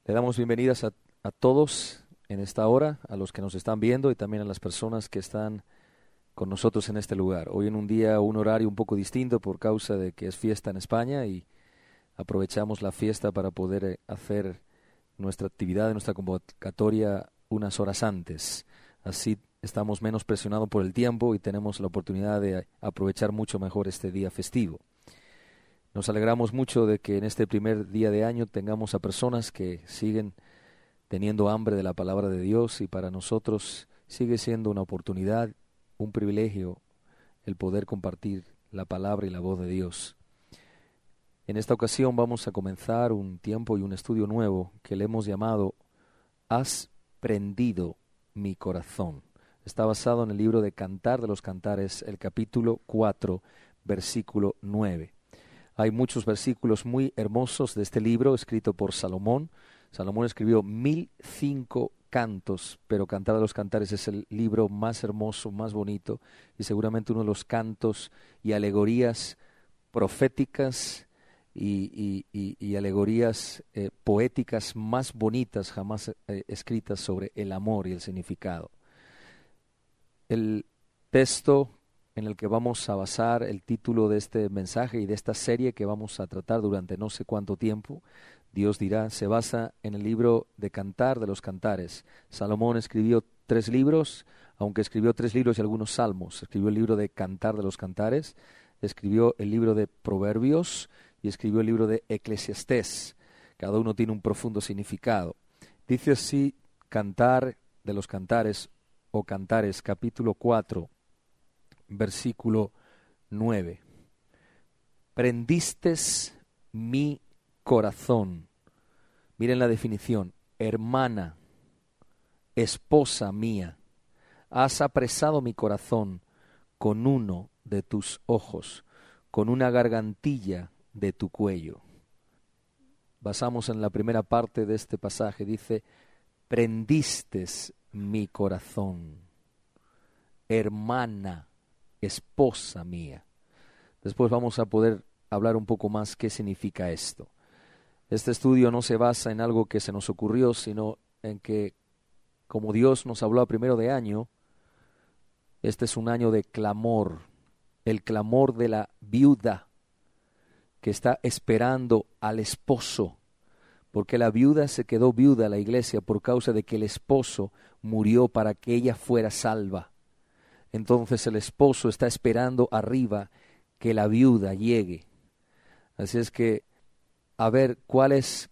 Le damos bienvenidas a todos en esta hora, a los que nos están viendo y también a las personas que están con nosotros en este lugar. Hoy en un día, un horario un poco distinto por causa de que es fiesta en España y aprovechamos la fiesta para poder hacer nuestra actividad, nuestra convocatoria unas horas antes. Así estamos menos presionados por el tiempo y tenemos la oportunidad de aprovechar mucho mejor este día festivo. Nos alegramos mucho de que en este primer día de año tengamos a personas que siguen teniendo hambre de la palabra de Dios, y para nosotros sigue siendo una oportunidad, un privilegio el poder compartir la palabra y la voz de Dios. En esta ocasión vamos a comenzar un tiempo y un estudio nuevo que le hemos llamado Has prendido mi corazón. Está basado en el libro de Cantar de los Cantares, el capítulo 4, versículo 9. Hay muchos versículos muy hermosos de este libro escrito por Salomón. Salomón escribió 1005 cantos, pero Cantar de los Cantares es el libro más hermoso, más bonito y seguramente uno de los cantos y alegorías proféticas y alegorías poéticas más bonitas jamás escritas sobre el amor y el significado. El texto en el que vamos a basar el título de este mensaje y de esta serie que vamos a tratar durante no sé cuánto tiempo, Dios dirá, se basa en el libro de Cantar de los Cantares. Salomón escribió 3 libros, aunque escribió 3 libros y algunos salmos. Escribió el libro de Cantar de los Cantares, escribió el libro de Proverbios y escribió el libro de Eclesiastés. Cada uno tiene un profundo significado. Dice así Cantar de los Cantares o Cantares, capítulo 4, versículo 9. Prendistes mi corazón. Miren la definición. Hermana, esposa mía, has apresado mi corazón con uno de tus ojos, con una gargantilla de tu cuello. Basamos en la primera parte de este pasaje. Dice, prendistes mi corazón. Hermana, esposa mía. Después vamos a poder hablar un poco más qué significa esto. Este estudio no se basa en algo que se nos ocurrió, sino en que, como Dios nos habló a primero de año, este es un año de clamor, el clamor de la viuda que está esperando al esposo, porque la viuda se quedó viuda, la iglesia, por causa de que el esposo murió para que ella fuera salva. Entonces el esposo está esperando arriba que la viuda llegue. Así es que, a ver, ¿cuál es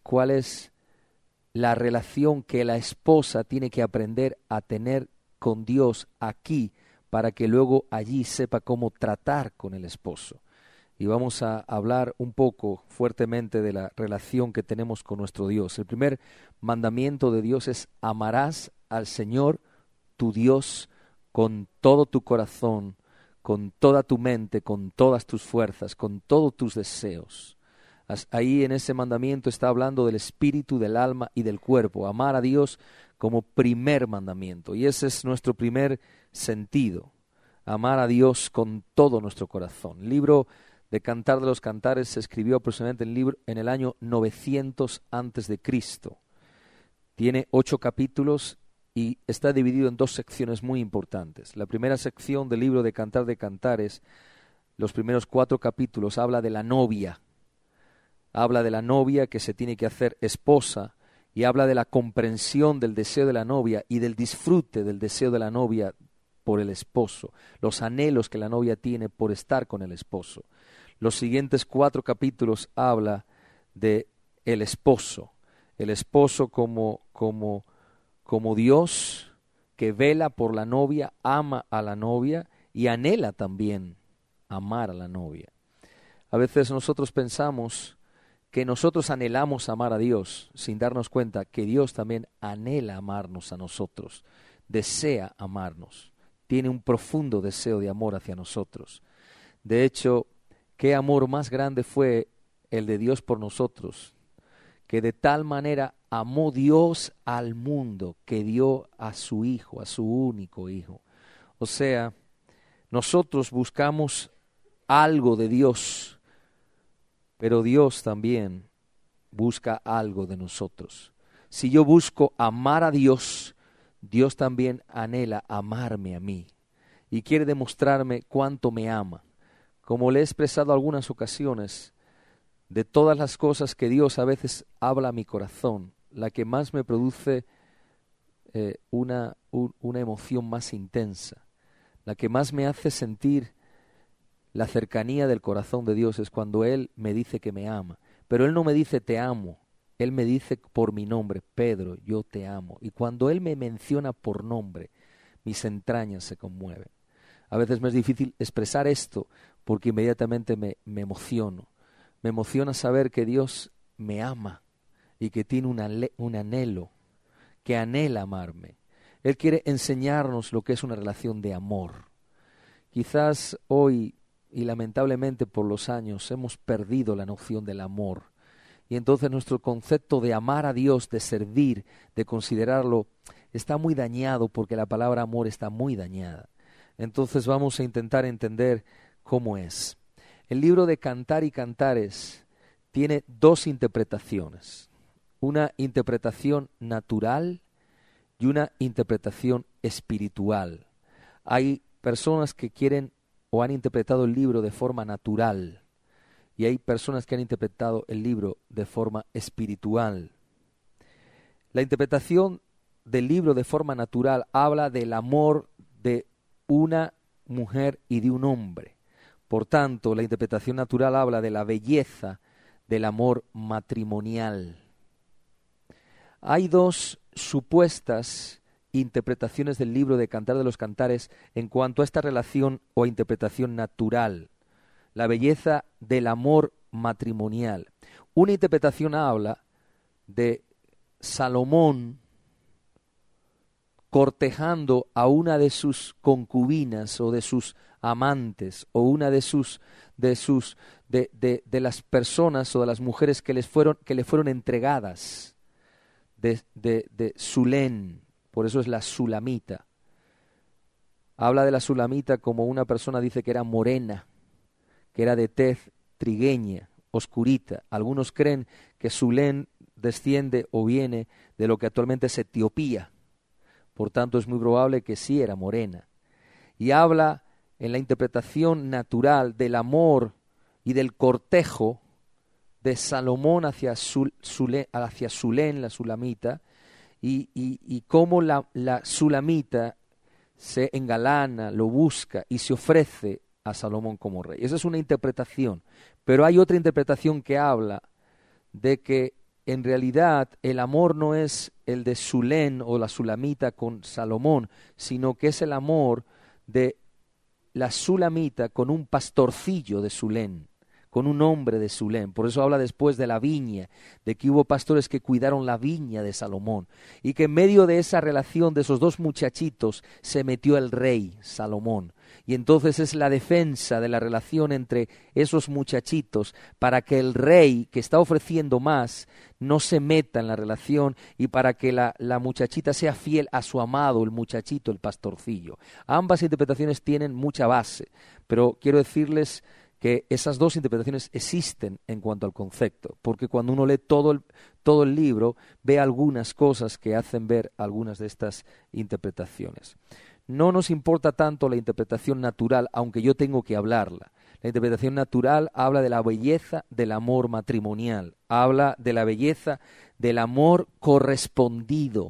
la relación que la esposa tiene que aprender a tener con Dios aquí para que luego allí sepa cómo tratar con el esposo? Y vamos a hablar un poco fuertemente de la relación que tenemos con nuestro Dios. El primer mandamiento de Dios es: amarás al Señor tu Dios con todo tu corazón, con toda tu mente, con todas tus fuerzas, con todos tus deseos. Ahí en ese mandamiento está hablando del espíritu, del alma y del cuerpo. Amar a Dios como primer mandamiento. Y ese es nuestro primer sentido. Amar a Dios con todo nuestro corazón. El libro de Cantar de los Cantares se escribió aproximadamente en el año 900 antes de Cristo. Tiene 8 capítulos y está dividido en 2 secciones muy importantes. La primera sección del libro de Cantar de Cantares, los primeros 4 capítulos, habla de la novia. Habla de la novia que se tiene que hacer esposa y habla de la comprensión del deseo de la novia y del disfrute del deseo de la novia por el esposo, los anhelos que la novia tiene por estar con el esposo. Los siguientes 4 capítulos habla de el esposo como Dios que vela por la novia, ama a la novia y anhela también amar a la novia. A veces nosotros pensamos que nosotros anhelamos amar a Dios sin darnos cuenta que Dios también anhela amarnos a nosotros, desea amarnos, tiene un profundo deseo de amor hacia nosotros. De hecho, ¿qué amor más grande fue el de Dios por nosotros? Que de tal manera amó Dios al mundo que dio a su Hijo, a su único Hijo. O sea, nosotros buscamos algo de Dios, pero Dios también busca algo de nosotros. si yo busco amar a Dios, Dios también anhela amarme a mí y quiere demostrarme cuánto me ama. Como le he expresado algunas ocasiones, de todas las cosas que Dios a veces habla a mi corazón, la que más me produce una emoción más intensa, la que más me hace sentir la cercanía del corazón de Dios es cuando Él me dice que me ama. Pero Él no me dice te amo, Él me dice por mi nombre, Pedro, yo te amo. Y cuando Él me menciona por nombre, mis entrañas se conmueven. A veces me es difícil expresar esto porque inmediatamente me emociono. Me emociona saber que Dios me ama y que tiene un anhelo, que anhela amarme. Él quiere enseñarnos lo que es una relación de amor. Quizás hoy, y lamentablemente por los años, hemos perdido la noción del amor. Y entonces nuestro concepto de amar a Dios, de servir, de considerarlo, está muy dañado porque la palabra amor está muy dañada. Entonces vamos a intentar entender cómo es. El libro de Cantar y Cantares tiene dos interpretaciones. Una interpretación natural y una interpretación espiritual. Hay personas que quieren o han interpretado el libro de forma natural y hay personas que han interpretado el libro de forma espiritual. La interpretación del libro de forma natural habla del amor de una mujer y de un hombre. Por tanto, la interpretación natural habla de la belleza del amor matrimonial. Hay dos supuestas interpretaciones del libro de Cantar de los Cantares en cuanto a esta relación o interpretación natural, la belleza del amor matrimonial. Una interpretación habla de Salomón cortejando a una de sus concubinas o de sus amantes o una de las personas o de las mujeres que le fueron entregadas de Sulén. Por eso es la sulamita. Habla de la sulamita como una persona dice que era morena, que era de tez trigueña, oscurita. Algunos creen que Sulén desciende o viene de lo que actualmente es Etiopía. Por tanto, es muy probable que sí era morena. Y habla en la interpretación natural del amor y del cortejo de Salomón hacia Sulén, la sulamita, y cómo la sulamita se engalana, lo busca y se ofrece a Salomón como rey. Esa es una interpretación. Pero hay otra interpretación que habla de que en realidad el amor no es el de Sulén o la sulamita con Salomón, sino que es el amor de la sulamita con un pastorcillo de Sulén, con un hombre de Sulén. Por eso habla después de la viña, de que hubo pastores que cuidaron la viña de Salomón y que en medio de esa relación de esos dos muchachitos se metió el rey Salomón. Y entonces es la defensa de la relación entre esos muchachitos para que el rey que está ofreciendo más no se meta en la relación y para que la muchachita sea fiel a su amado, el muchachito, el pastorcillo. Ambas interpretaciones tienen mucha base, pero quiero decirles que esas dos interpretaciones existen en cuanto al concepto, porque cuando uno lee todo el libro ve algunas cosas que hacen ver algunas de estas interpretaciones. No nos importa tanto la interpretación natural, aunque yo tengo que hablarla. La interpretación natural habla de la belleza del amor matrimonial, habla de la belleza del amor correspondido.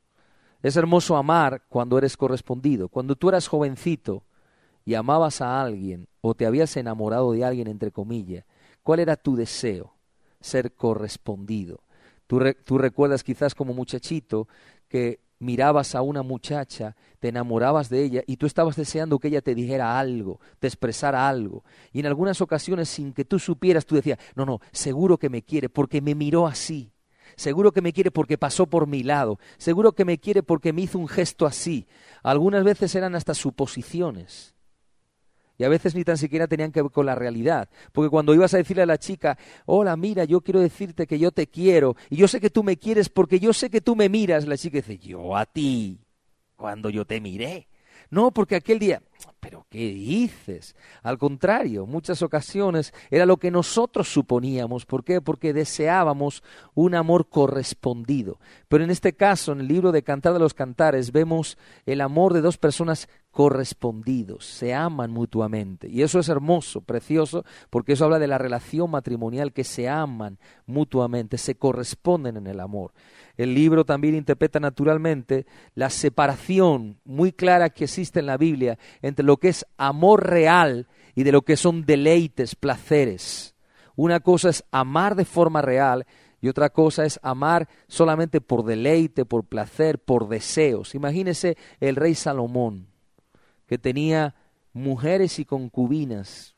Es hermoso amar cuando eres correspondido. Cuando tú eras jovencito y amabas a alguien o te habías enamorado de alguien, entre comillas, ¿cuál era tu deseo? Ser correspondido. Tú recuerdas quizás como muchachito que mirabas a una muchacha, te enamorabas de ella y tú estabas deseando que ella te dijera algo, te expresara algo. Y en algunas ocasiones, sin que tú supieras, tú decías, no, seguro que me quiere porque me miró así. Seguro que me quiere porque pasó por mi lado. Seguro que me quiere porque me hizo un gesto así. Algunas veces eran hasta suposiciones. Y a veces ni tan siquiera tenían que ver con la realidad. Porque cuando ibas a decirle a la chica, hola, mira, yo quiero decirte que yo te quiero, y yo sé que tú me quieres porque yo sé que tú me miras, la chica dice, yo a ti, cuando yo te miré. No, porque aquel día, ¿Pero qué dices? Al contrario, muchas ocasiones era lo que nosotros suponíamos. ¿Por qué? Porque deseábamos un amor correspondido. Pero en este caso, en el libro de Cantar de los Cantares, vemos el amor de dos personas correspondidos, se aman mutuamente. Y eso es hermoso, precioso, porque eso habla de la relación matrimonial, que se aman mutuamente, se corresponden en el amor. El libro también interpreta naturalmente la separación muy clara que existe en la Biblia entre lo que es amor real y de lo que son deleites, placeres. Una cosa es amar de forma real y otra cosa es amar solamente por deleite, por placer, por deseos. Imagínese el rey Salomón, que tenía mujeres y concubinas.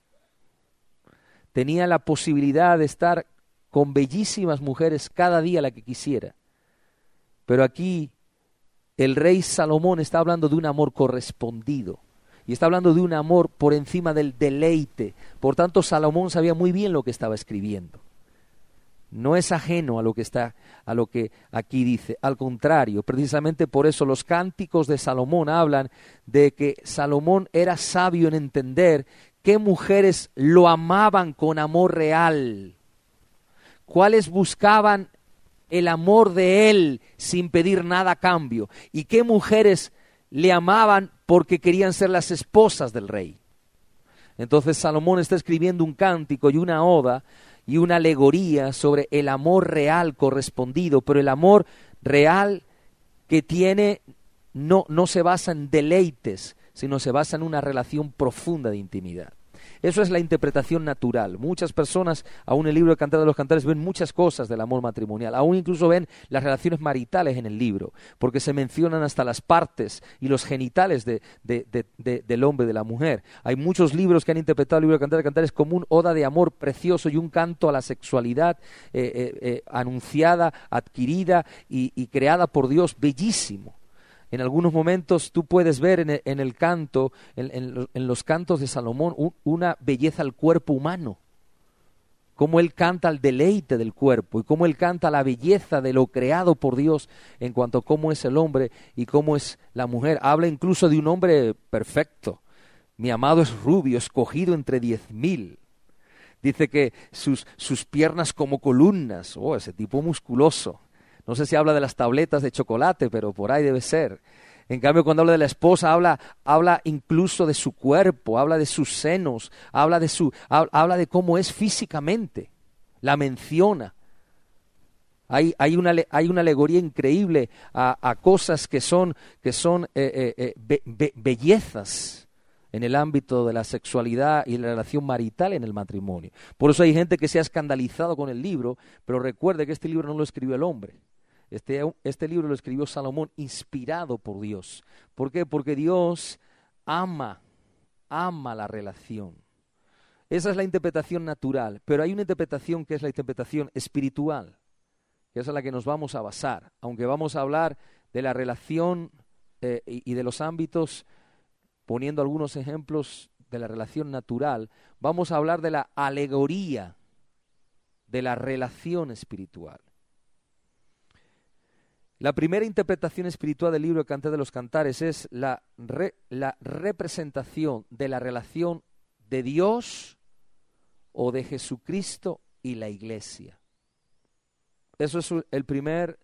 Tenía la posibilidad de estar con bellísimas mujeres cada día la que quisiera. Pero aquí el rey Salomón está hablando de un amor correspondido. Y está hablando de un amor por encima del deleite. Por tanto, Salomón sabía muy bien lo que estaba escribiendo. No es ajeno a lo que aquí dice. Al contrario, precisamente por eso los cánticos de Salomón hablan de que Salomón era sabio en entender qué mujeres lo amaban con amor real, cuáles buscaban el amor de él sin pedir nada a cambio, y qué mujeres le amaban porque querían ser las esposas del rey. Entonces Salomón está escribiendo un cántico y una oda y una alegoría sobre el amor real correspondido, pero el amor real que tiene no se basa en deleites, sino se basa en una relación profunda de intimidad. Eso es la interpretación natural. Muchas personas, aún en el libro de Cantar de los Cantares, ven muchas cosas del amor matrimonial. Aún incluso ven las relaciones maritales en el libro, porque se mencionan hasta las partes y los genitales del hombre y de la mujer. Hay muchos libros que han interpretado el libro de Cantar de los Cantares como un oda de amor precioso y un canto a la sexualidad anunciada, adquirida y creada por Dios, bellísimo. En algunos momentos tú puedes ver en el canto, en los cantos de Salomón, una belleza al cuerpo humano. Cómo él canta al deleite del cuerpo y cómo él canta la belleza de lo creado por Dios en cuanto a cómo es el hombre y cómo es la mujer. Habla incluso de un hombre perfecto. Mi amado es rubio, escogido entre 10,000. Dice que sus piernas como columnas. Oh, ese tipo musculoso. No sé si habla de las tabletas de chocolate, pero por ahí debe ser. En cambio, cuando habla de la esposa, habla incluso de su cuerpo, habla de sus senos, habla de cómo es físicamente. La menciona. Hay una alegoría increíble a cosas que son bellezas en el ámbito de la sexualidad y la relación marital en el matrimonio. Por eso hay gente que se ha escandalizado con el libro, pero recuerde que este libro no lo escribió el hombre. Este libro lo escribió Salomón, inspirado por Dios. ¿Por qué? Porque Dios ama la relación. Esa es la interpretación natural, pero hay una interpretación que es la interpretación espiritual, que es a la que nos vamos a basar. Aunque vamos a hablar de la relación y de los ámbitos, poniendo algunos ejemplos de la relación natural, vamos a hablar de la alegoría de la relación espiritual. La primera interpretación espiritual del libro de Cantar de los Cantares es la representación de la relación de Dios o de Jesucristo y la Iglesia. Eso es el primer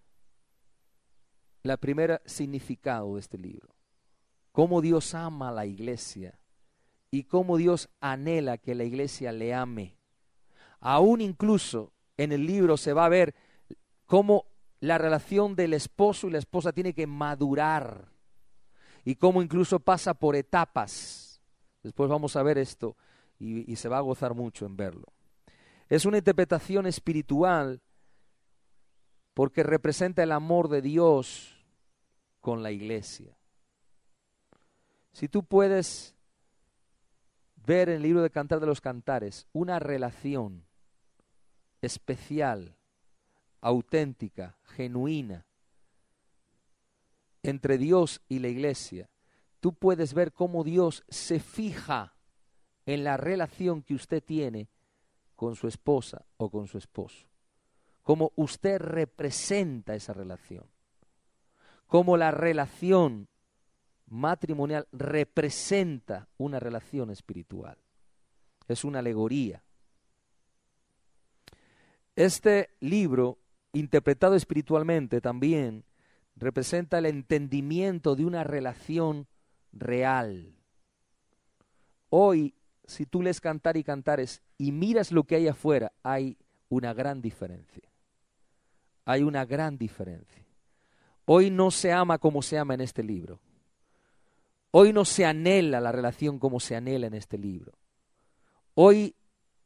significado de este libro. Cómo Dios ama a la Iglesia y cómo Dios anhela que la Iglesia le ame. Aún incluso en el libro se va a ver cómo la relación del esposo y la esposa tiene que madurar y cómo incluso pasa por etapas. Después vamos a ver esto y se va a gozar mucho en verlo. Es una interpretación espiritual porque representa el amor de Dios con la Iglesia. Si tú puedes ver en el libro de Cantar de los Cantares una relación especial, auténtica, genuina, entre Dios y la Iglesia, tú puedes ver cómo Dios se fija en la relación que usted tiene con su esposa o con su esposo. Cómo usted representa esa relación. Cómo la relación matrimonial representa una relación espiritual. Es una alegoría. Este libro, interpretado espiritualmente también, representa el entendimiento de una relación real. Hoy, si tú lees Cantar y Cantares y miras lo que hay afuera, hay una gran diferencia. Hay una gran diferencia. Hoy no se ama como se ama en este libro. Hoy no se anhela la relación como se anhela en este libro. Hoy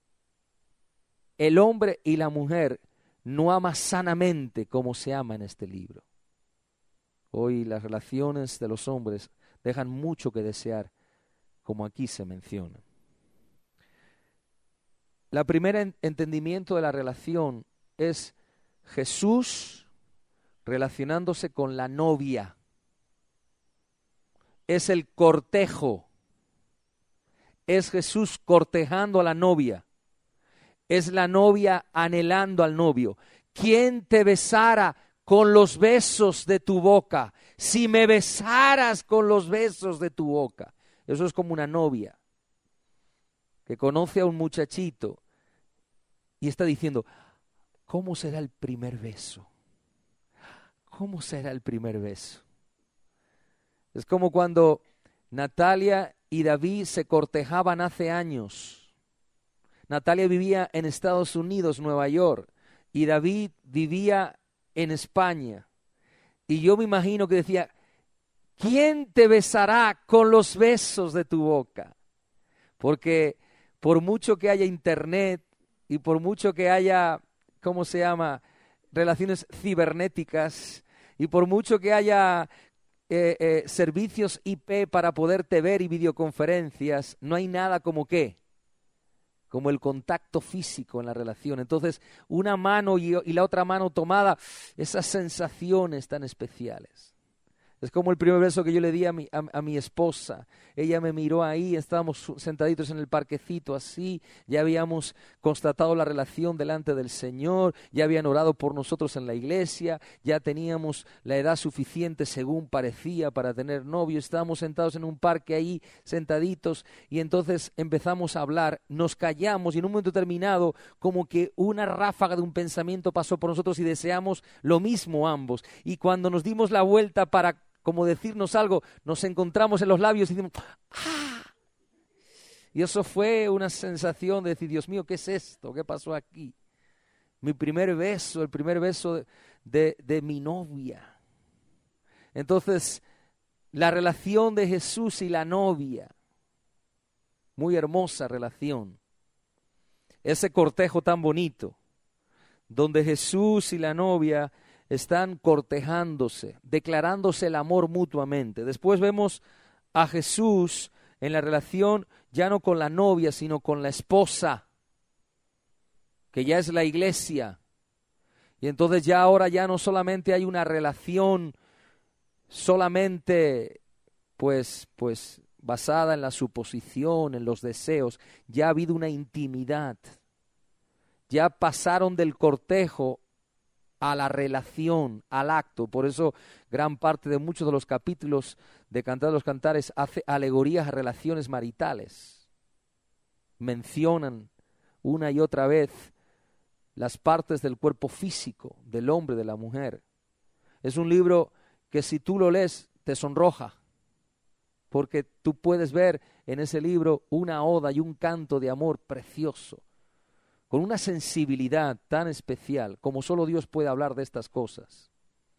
el hombre y la mujer no aman sanamente como se ama en este libro. Hoy las relaciones de los hombres dejan mucho que desear, como aquí se menciona. La primera entendimiento de la relación es Jesús relacionándose con la novia. Es el cortejo. Es Jesús cortejando a la novia. Es la novia anhelando al novio. ¿Quién te besara con los besos de tu boca? Si me besaras con los besos de tu boca. Eso es como una novia que conoce a un muchachito y está diciendo, ¿cómo será el primer beso? ¿Cómo será el primer beso? Es como cuando Natalia y David se cortejaban hace años. Natalia vivía en Estados Unidos, Nueva York, y David vivía en España. Y yo me imagino que decía, ¿quién te besará con los besos de tu boca? Porque por mucho que haya internet y por mucho que haya, ¿cómo se llama?, relaciones cibernéticas, y por mucho que haya servicios IP para poderte ver y videoconferencias, no hay nada como ¿qué? Como el contacto físico en la relación. Entonces, una mano y la otra mano tomada, esas sensaciones tan especiales. Es como el primer beso que yo le di a mi esposa. Ella me miró ahí, estábamos sentaditos en el parquecito así, ya habíamos constatado la relación delante del Señor, ya habían orado por nosotros en la iglesia, ya teníamos la edad suficiente según parecía para tener novio, estábamos sentados en un parque ahí, sentaditos, y entonces empezamos a hablar, nos callamos y en un momento determinado como que una ráfaga de un pensamiento pasó por nosotros y deseamos lo mismo ambos. Y cuando nos dimos la vuelta para como decirnos algo, nos encontramos en los labios y decimos, ¡ah! Y eso fue una sensación de decir, Dios mío, ¿qué es esto? ¿Qué pasó aquí? Mi primer beso, el primer beso de mi novia. Entonces, la relación de Jesús y la novia, muy hermosa relación. Ese cortejo tan bonito, donde Jesús y la novia están cortejándose, declarándose el amor mutuamente. Después vemos a Jesús en la relación ya no con la novia, sino con la esposa, que ya es la iglesia. Y entonces ya ahora ya no solamente hay una relación solamente pues basada en la suposición, en los deseos, ya ha habido una intimidad. Ya pasaron del cortejo a la relación, al acto. Por eso gran parte de muchos de los capítulos de Cantar de los Cantares hace alegorías a relaciones maritales. Mencionan una y otra vez las partes del cuerpo físico del hombre y de la mujer. Es un libro que si tú lo lees te sonroja, porque tú puedes ver en ese libro una oda y un canto de amor precioso, con una sensibilidad tan especial, como solo Dios puede hablar de estas cosas.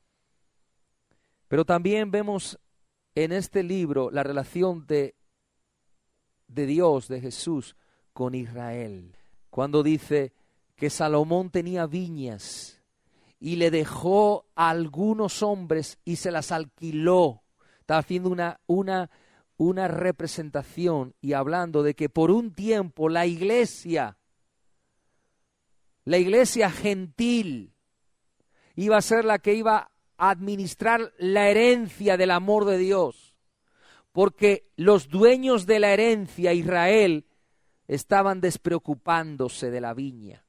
Pero también vemos en este libro la relación de Dios, de Jesús, con Israel. Cuando dice que Salomón tenía viñas y le dejó a algunos hombres y se las alquiló. Está haciendo una representación y hablando de que por un tiempo la iglesia gentil iba a ser la que iba a administrar la herencia del amor de Dios, porque los dueños de la herencia, Israel, estaban despreocupándose de la viña.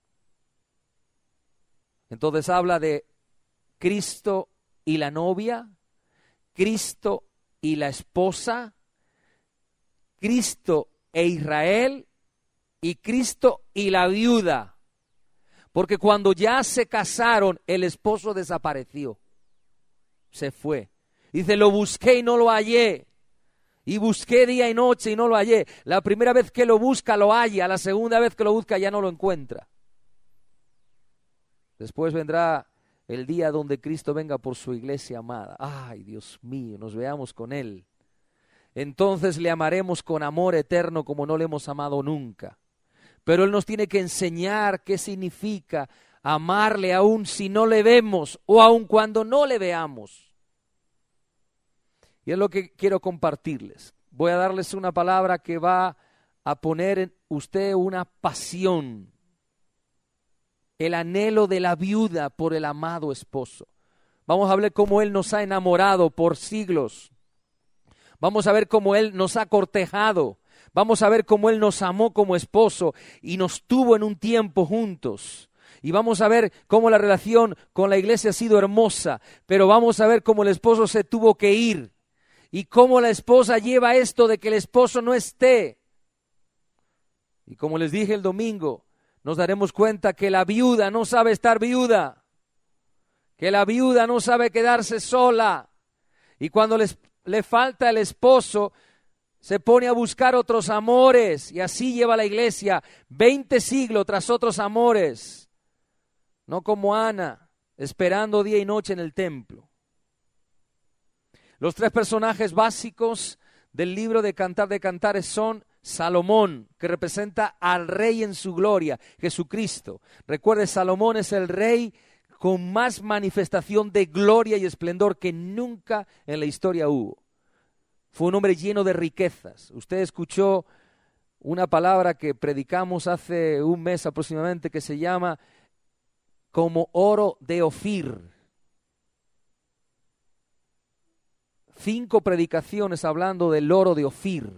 Entonces habla de Cristo y la novia, Cristo y la esposa, Cristo e Israel, y Cristo y la viuda. Porque cuando ya se casaron, el esposo desapareció. Se fue. Dice, lo busqué y no lo hallé. Y busqué día y noche y no lo hallé. La primera vez que lo busca lo halla, la segunda vez que lo busca ya no lo encuentra. Después vendrá el día donde Cristo venga por su iglesia amada. Ay, Dios mío, nos veamos con Él. Entonces le amaremos con amor eterno como no le hemos amado nunca. Pero Él nos tiene que enseñar qué significa amarle aún si no le vemos o aun cuando no le veamos. Y es lo que quiero compartirles. Voy a darles una palabra que va a poner en usted una pasión, el anhelo de la viuda por el amado esposo. Vamos a ver cómo Él nos ha enamorado por siglos. Vamos a ver cómo Él nos ha cortejado. Vamos a ver cómo Él nos amó como esposo y nos tuvo en un tiempo juntos. Y vamos a ver cómo la relación con la iglesia ha sido hermosa, pero vamos a ver cómo el esposo se tuvo que ir y cómo la esposa lleva esto de que el esposo no esté. Y como les dije el domingo, nos daremos cuenta que la viuda no sabe estar viuda, que la viuda no sabe quedarse sola. Y cuando le falta el esposo, se pone a buscar otros amores y así lleva la iglesia 20 siglos tras otros amores. No como Ana, esperando día y noche en el templo. Los tres personajes básicos del libro de Cantar de Cantares son Salomón, que representa al rey en su gloria, Jesucristo. Recuerde, Salomón es el rey con más manifestación de gloria y esplendor que nunca en la historia hubo. Fue un hombre lleno de riquezas. Usted escuchó una palabra que predicamos hace un mes aproximadamente que se llama como oro de Ofir. 5 predicaciones hablando del oro de Ofir.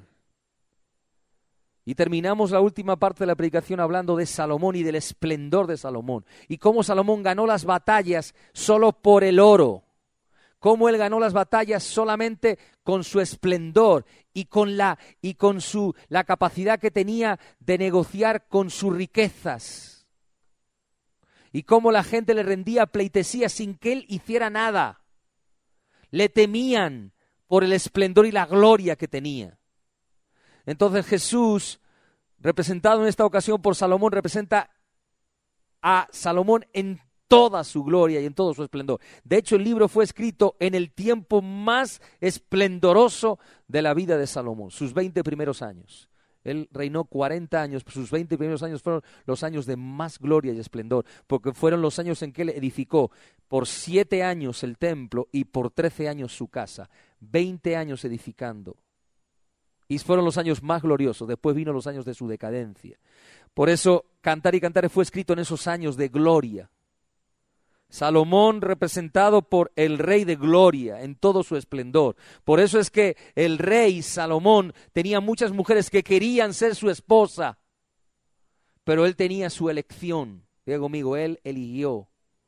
Y terminamos la última parte de la predicación hablando de Salomón y del esplendor de Salomón. Y cómo Salomón ganó las batallas solo por el oro. Cómo él ganó las batallas solamente con su esplendor y con la capacidad que tenía de negociar con sus riquezas. Y cómo la gente le rendía pleitesía sin que él hiciera nada. Le temían por el esplendor y la gloria que tenía. Entonces Jesús, representado en esta ocasión por Salomón, representa a Salomón en toda su gloria y en todo su esplendor. De hecho, el libro fue escrito en el tiempo más esplendoroso de la vida de Salomón, sus 20 primeros años. Él reinó 40 años, sus 20 primeros años fueron los años de más gloria y esplendor, porque fueron los años en que él edificó por 7 años el templo y por 13 años su casa, 20 años edificando. Y fueron los años más gloriosos, después vino los años de su decadencia. Por eso, Cantar y Cantares fue escrito en esos años de gloria. Salomón representado por el rey de gloria en todo su esplendor. Por eso es que el rey Salomón tenía muchas mujeres que querían ser su esposa, pero él tenía su elección. Diga conmigo, él eligió.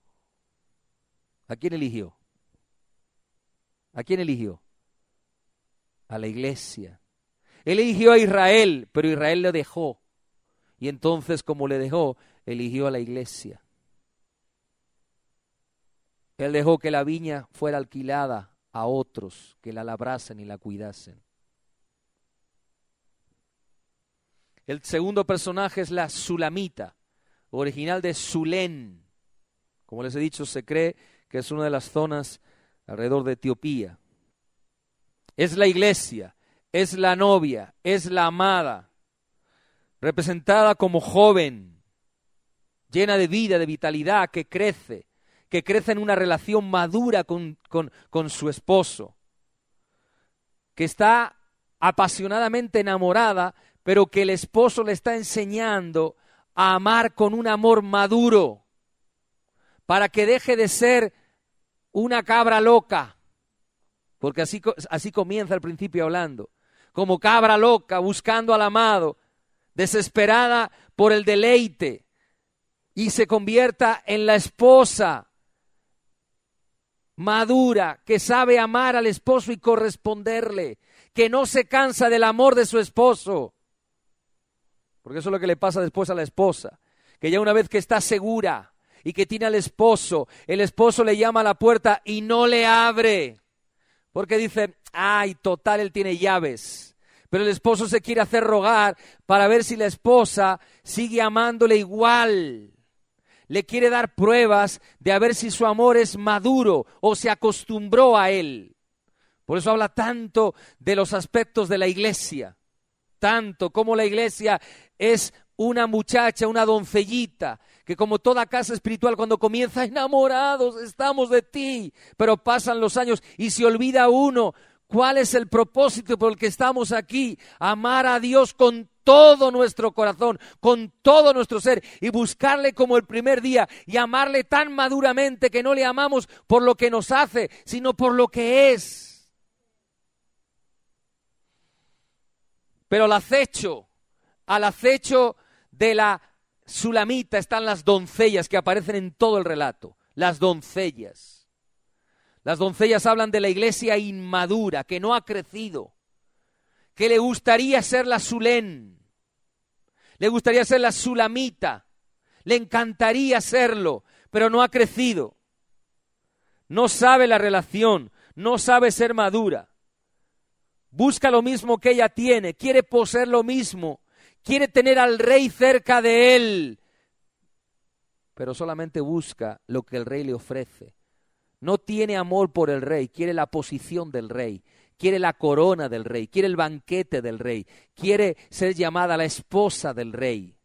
¿A quién eligió? ¿A quién eligió? A la iglesia. Él eligió a Israel, pero Israel le dejó. Y entonces, como le dejó, eligió a la iglesia. Él dejó que la viña fuera alquilada a otros que la labrasen y la cuidasen. El segundo personaje es la Sulamita, original de Sulén. Como les he dicho, se cree que es una de las zonas alrededor de Etiopía. Es la iglesia, es la novia, es la amada, representada como joven, llena de vida, de vitalidad, que crece en una relación madura con su esposo, que está apasionadamente enamorada, pero que el esposo le está enseñando a amar con un amor maduro, para que deje de ser una cabra loca, porque así comienza al principio hablando, como cabra loca, buscando al amado, desesperada por el deleite, y se convierta en la esposa madura, que sabe amar al esposo y corresponderle, que no se cansa del amor de su esposo. Porque eso es lo que le pasa después a la esposa, que ya una vez que está segura y que tiene al esposo, el esposo le llama a la puerta y no le abre, porque dice, ay, total, él tiene llaves. Pero el esposo se quiere hacer rogar para ver si la esposa sigue amándole igual. Le quiere dar pruebas de a ver si su amor es maduro o se acostumbró a él. Por eso habla tanto de los aspectos de la iglesia, tanto como la iglesia es una muchacha, una doncellita, que como toda casa espiritual cuando comienza, enamorados estamos de ti, pero pasan los años y se olvida uno cuál es el propósito por el que estamos aquí, amar a Dios con todo nuestro corazón, con todo nuestro ser y buscarle como el primer día y amarle tan maduramente que no le amamos por lo que nos hace, sino por lo que es. Pero al acecho de la Sulamita están las doncellas que aparecen en todo el relato, las doncellas. Las doncellas hablan de la iglesia inmadura, que no ha crecido, que le gustaría ser la Sulén, le gustaría ser la Sulamita, le encantaría serlo, pero no ha crecido. No sabe la relación, no sabe ser madura. Busca lo mismo que ella tiene, quiere poseer lo mismo, quiere tener al rey cerca de él, pero solamente busca lo que el rey le ofrece. No tiene amor por el rey, quiere la posición del rey, quiere la corona del rey, quiere el banquete del rey, quiere ser llamada la esposa del rey.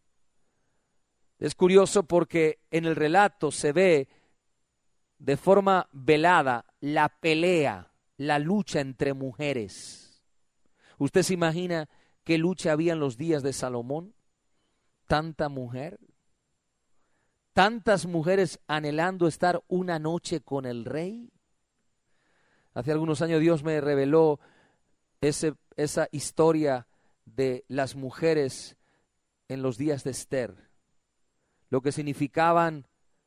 Es curioso porque en el relato se ve de forma velada la pelea, la lucha entre mujeres. ¿Usted se imagina qué lucha había en los días de Salomón? Tanta mujer. ¿Tantas mujeres anhelando estar una noche con el rey? Hace algunos años Dios me reveló esa historia de las mujeres en los días de Esther, lo que significaban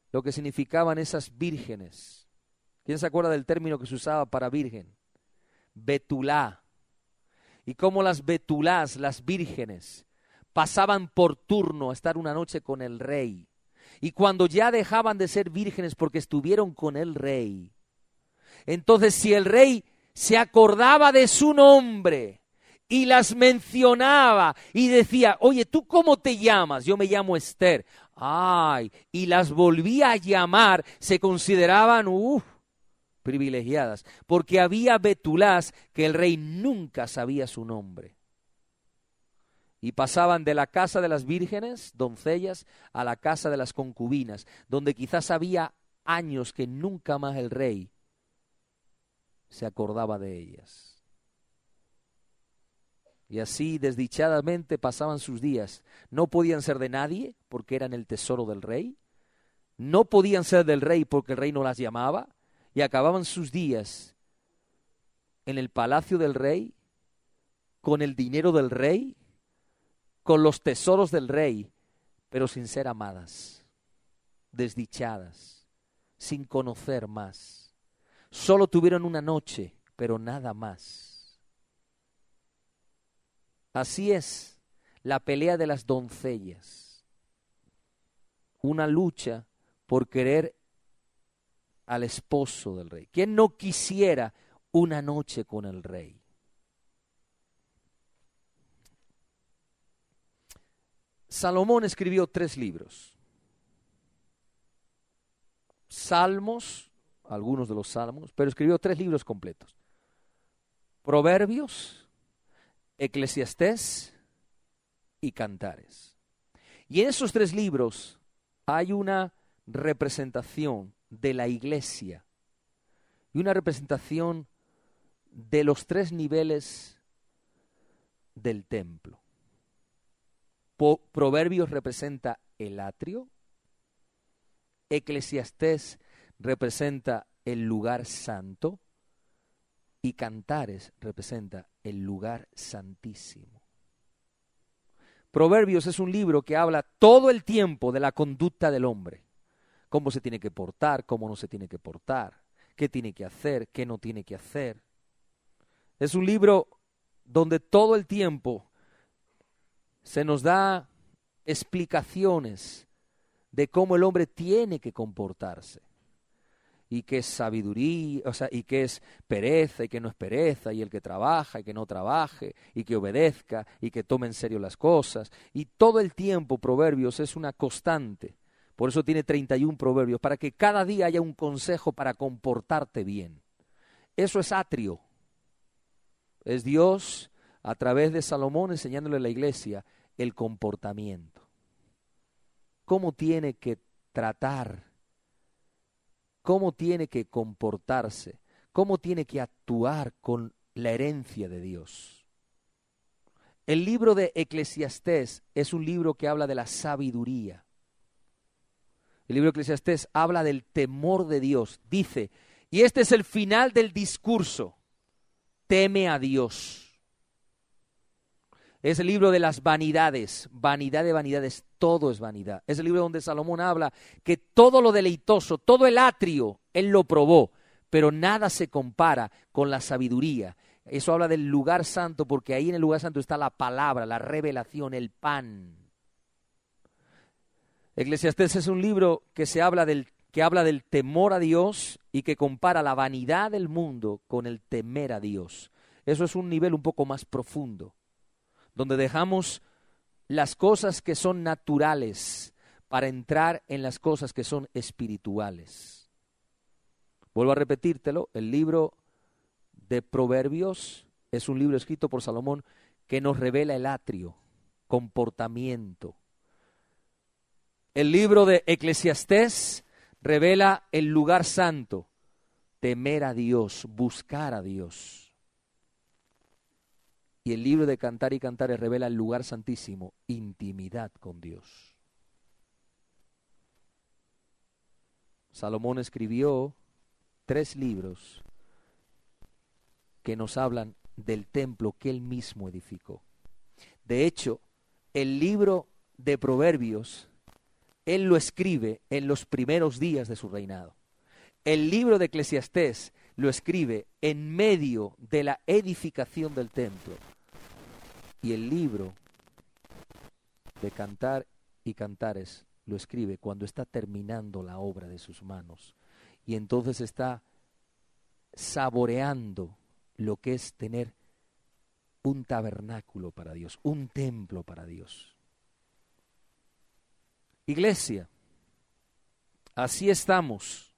esas vírgenes. ¿Quién se acuerda del término que se usaba para virgen? Betulá. Y cómo las betulás, las vírgenes, pasaban por turno a estar una noche con el rey. Y cuando ya dejaban de ser vírgenes porque estuvieron con el rey, entonces si el rey se acordaba de su nombre y las mencionaba y decía, oye, ¿tú cómo te llamas? Yo me llamo Esther. Ay, y las volvía a llamar, se consideraban, privilegiadas, porque había betulás que el rey nunca sabía su nombre. Y pasaban de la casa de las vírgenes, doncellas, a la casa de las concubinas, donde quizás había años que nunca más el rey se acordaba de ellas. Y así desdichadamente pasaban sus días. No podían ser de nadie porque eran el tesoro del rey. No podían ser del rey porque el rey no las llamaba. Y acababan sus días en el palacio del rey, con el dinero del rey, con los tesoros del rey, pero sin ser amadas, desdichadas, sin conocer más. Solo tuvieron una noche, pero nada más. Así es la pelea de las doncellas. Una lucha por querer al esposo del rey. ¿Quién no quisiera una noche con el rey? Salomón escribió 3 libros. Salmos, algunos de los salmos, pero escribió 3 libros completos. Proverbios, Eclesiastés y Cantares. Y en esos 3 libros hay una representación de la iglesia y una representación de los 3 niveles del templo. Proverbios representa el atrio, Eclesiastés representa el lugar santo y Cantares representa el lugar santísimo. Proverbios es un libro que habla todo el tiempo de la conducta del hombre, cómo se tiene que portar, cómo no se tiene que portar, qué tiene que hacer, qué no tiene que hacer. Es un libro donde todo el tiempo se nos da explicaciones de cómo el hombre tiene que comportarse. Y qué es sabiduría, y qué es pereza y qué no es pereza, y el que trabaja y que no trabaje, y que obedezca y que tome en serio las cosas. Y todo el tiempo Proverbios es una constante. Por eso tiene 31 proverbios, para que cada día haya un consejo para comportarte bien. Eso es atrio. Es Dios a través de Salomón enseñándole a la iglesia el comportamiento. Cómo tiene que tratar, cómo tiene que comportarse, cómo tiene que actuar con la herencia de Dios. El libro de Eclesiastés es un libro que habla de la sabiduría. El libro de Eclesiastés habla del temor de Dios. Dice, y este es el final del discurso, teme a Dios. Es el libro de las vanidades, vanidad de vanidades, todo es vanidad. Es el libro donde Salomón habla que todo lo deleitoso, todo el atrio, él lo probó, pero nada se compara con la sabiduría. Eso habla del lugar santo, porque ahí en el lugar santo está la palabra, la revelación, el pan. Eclesiastés es un libro que habla del temor a Dios y que compara la vanidad del mundo con el temer a Dios. Eso es un nivel un poco más profundo, donde dejamos las cosas que son naturales para entrar en las cosas que son espirituales. Vuelvo a repetírtelo, el libro de Proverbios es un libro escrito por Salomón que nos revela el atrio, comportamiento. El libro de Eclesiastés revela el lugar santo, temer a Dios, buscar a Dios. Y el libro de Cantar y Cantares revela el lugar santísimo, intimidad con Dios. Salomón escribió 3 libros que nos hablan del templo que él mismo edificó. De hecho, el libro de Proverbios, él lo escribe en los primeros días de su reinado. El libro de Eclesiastés lo escribe en medio de la edificación del templo. Y el libro de Cantar y Cantares lo escribe cuando está terminando la obra de sus manos. Y entonces está saboreando lo que es tener un tabernáculo para Dios, un templo para Dios. Iglesia, así estamos.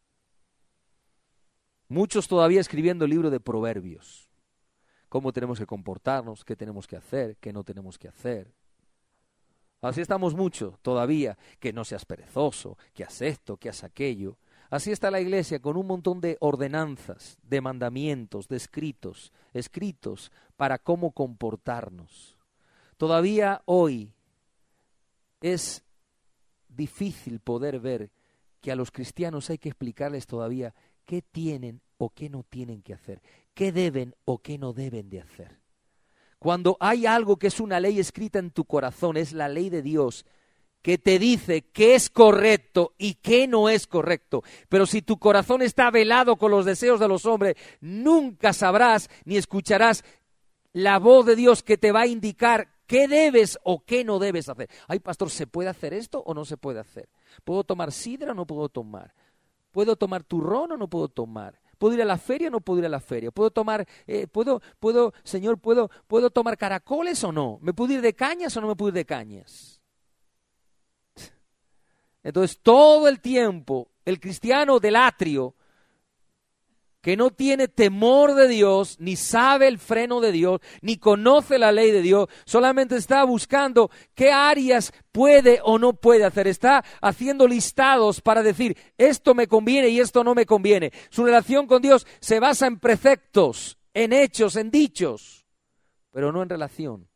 Muchos todavía escribiendo el libro de Proverbios. Cómo tenemos que comportarnos, qué tenemos que hacer, qué no tenemos que hacer. Así estamos muchos todavía, que no seas perezoso, que haz esto, que haz aquello. Así está la iglesia con un montón de ordenanzas, de mandamientos, de escritos para cómo comportarnos. Todavía hoy es difícil poder ver que a los cristianos hay que explicarles todavía qué tienen o qué no tienen que hacer, qué deben o qué no deben de hacer. Cuando hay algo que es una ley escrita en tu corazón, es la ley de Dios, que te dice qué es correcto y qué no es correcto. Pero si tu corazón está velado con los deseos de los hombres, nunca sabrás ni escucharás la voz de Dios que te va a indicar qué debes o qué no debes hacer. Ay, pastor, ¿se puede hacer esto o no se puede hacer? ¿Puedo tomar sidra o no puedo tomar? ¿Puedo tomar turrón o no puedo tomar? ¿Puedo ir a la feria o no puedo ir a la feria? ¿Puedo tomar, Señor, puedo tomar caracoles o no? ¿Me puedo ir de cañas o no me puedo ir de cañas? Entonces, todo el tiempo, el cristiano del atrio, que no tiene temor de Dios, ni sabe el freno de Dios, ni conoce la ley de Dios, solamente está buscando qué áreas puede o no puede hacer. Está haciendo listados para decir, esto me conviene y esto no me conviene. Su relación con Dios se basa en preceptos, en hechos, en dichos, pero no en relación.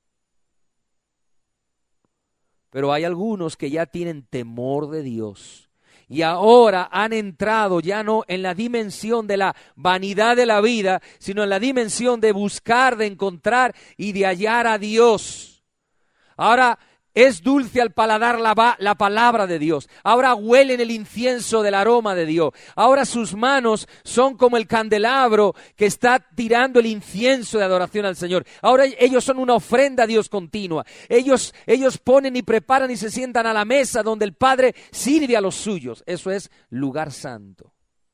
Pero hay algunos que ya tienen temor de Dios. Y ahora han entrado ya no en la dimensión de la vanidad de la vida, sino en la dimensión de buscar, de encontrar y de hallar a Dios. Ahora Es dulce al paladar la palabra de Dios. Ahora huelen el incienso del aroma de Dios. Ahora sus manos son como el candelabro que está tirando el incienso de adoración al Señor. Ahora ellos son una ofrenda a Dios continua. Ellos ponen y preparan y se sientan a la mesa donde el Padre sirve a los suyos. Eso es lugar santo.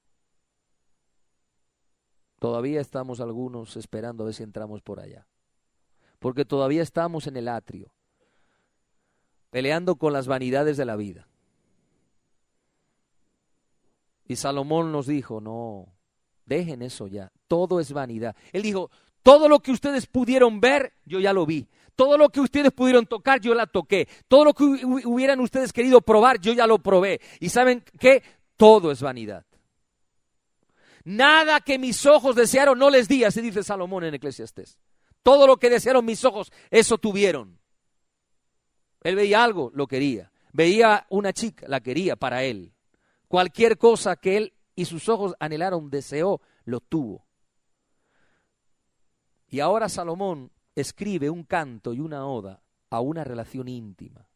Todavía estamos algunos esperando a ver si entramos por allá. Porque todavía estamos en el atrio, peleando con las vanidades de la vida. Y Salomón nos dijo, no, dejen eso ya, todo es vanidad. Él dijo, todo lo que ustedes pudieron ver, yo ya lo vi. Todo lo que ustedes pudieron tocar, yo la toqué. Todo lo que hubieran ustedes querido probar, yo ya lo probé. ¿Y saben qué? Todo es vanidad. Nada que mis ojos desearon no les di, así dice Salomón en Eclesiastés. Todo lo que desearon mis ojos, eso tuvieron. Él veía algo, lo quería. Veía una chica, la quería para él. Cualquier cosa que él y sus ojos anhelaron, deseó, lo tuvo. Y ahora Salomón escribe un canto y una oda a una relación íntima.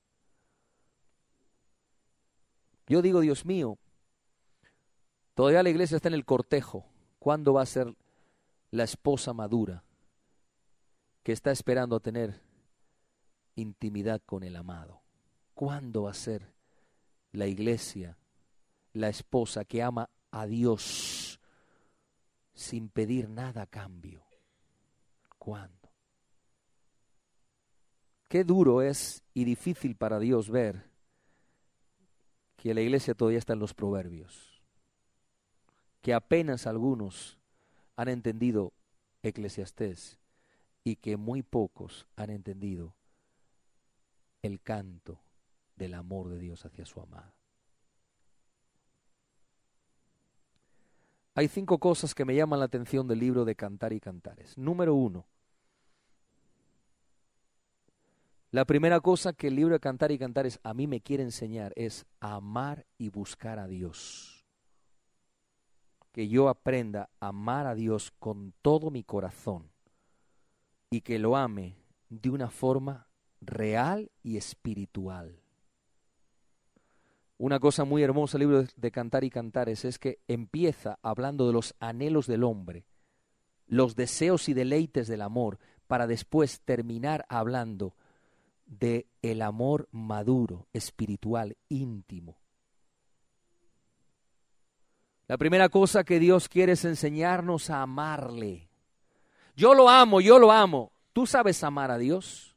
Yo digo, Dios mío, todavía la iglesia está en el cortejo. ¿Cuándo va a ser la esposa madura que está esperando a tener intimidad con el amado? ¿Cuándo va a ser la iglesia la esposa que ama a Dios sin pedir nada a cambio? ¿Cuándo? Qué duro es y difícil para Dios ver que la iglesia todavía está en los proverbios, que apenas algunos han entendido Eclesiastés y que muy pocos han entendido el canto del amor de Dios hacia su amada. Hay 5 cosas que me llaman la atención del libro de Cantar y Cantares. Número 1. La primera cosa que el libro de Cantar y Cantares a mí me quiere enseñar es a amar y buscar a Dios. Que yo aprenda a amar a Dios con todo mi corazón y que lo ame de una forma real y espiritual. Una cosa muy hermosa del libro de Cantar y Cantares es que empieza hablando de los anhelos del hombre, los deseos y deleites del amor, para después terminar hablando de el amor maduro, espiritual, íntimo. La primera cosa que Dios quiere es enseñarnos a amarle. Yo lo amo, yo lo amo. ¿Tú sabes amar a Dios?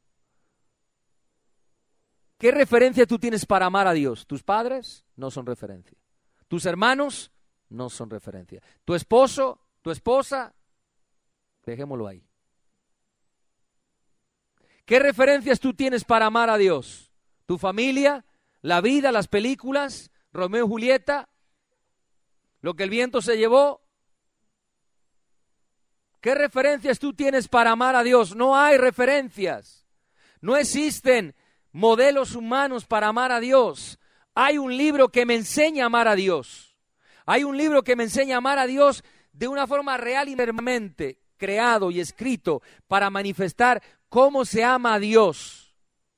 ¿Qué referencia tú tienes para amar a Dios? ¿Tus padres? No son referencia. ¿Tus hermanos? No son referencia. ¿Tu esposo? ¿Tu esposa? Dejémoslo ahí. ¿Qué referencias tú tienes para amar a Dios? ¿Tu familia? ¿La vida? ¿Las películas? ¿Romeo y Julieta? ¿Lo que el viento se llevó? ¿Qué referencias tú tienes para amar a Dios? No hay referencias. No existen modelos humanos para amar a Dios. Hay un libro que me enseña a amar a Dios. Hay un libro que me enseña a amar a Dios de una forma real y permanente, creado y escrito para manifestar cómo se ama a Dios.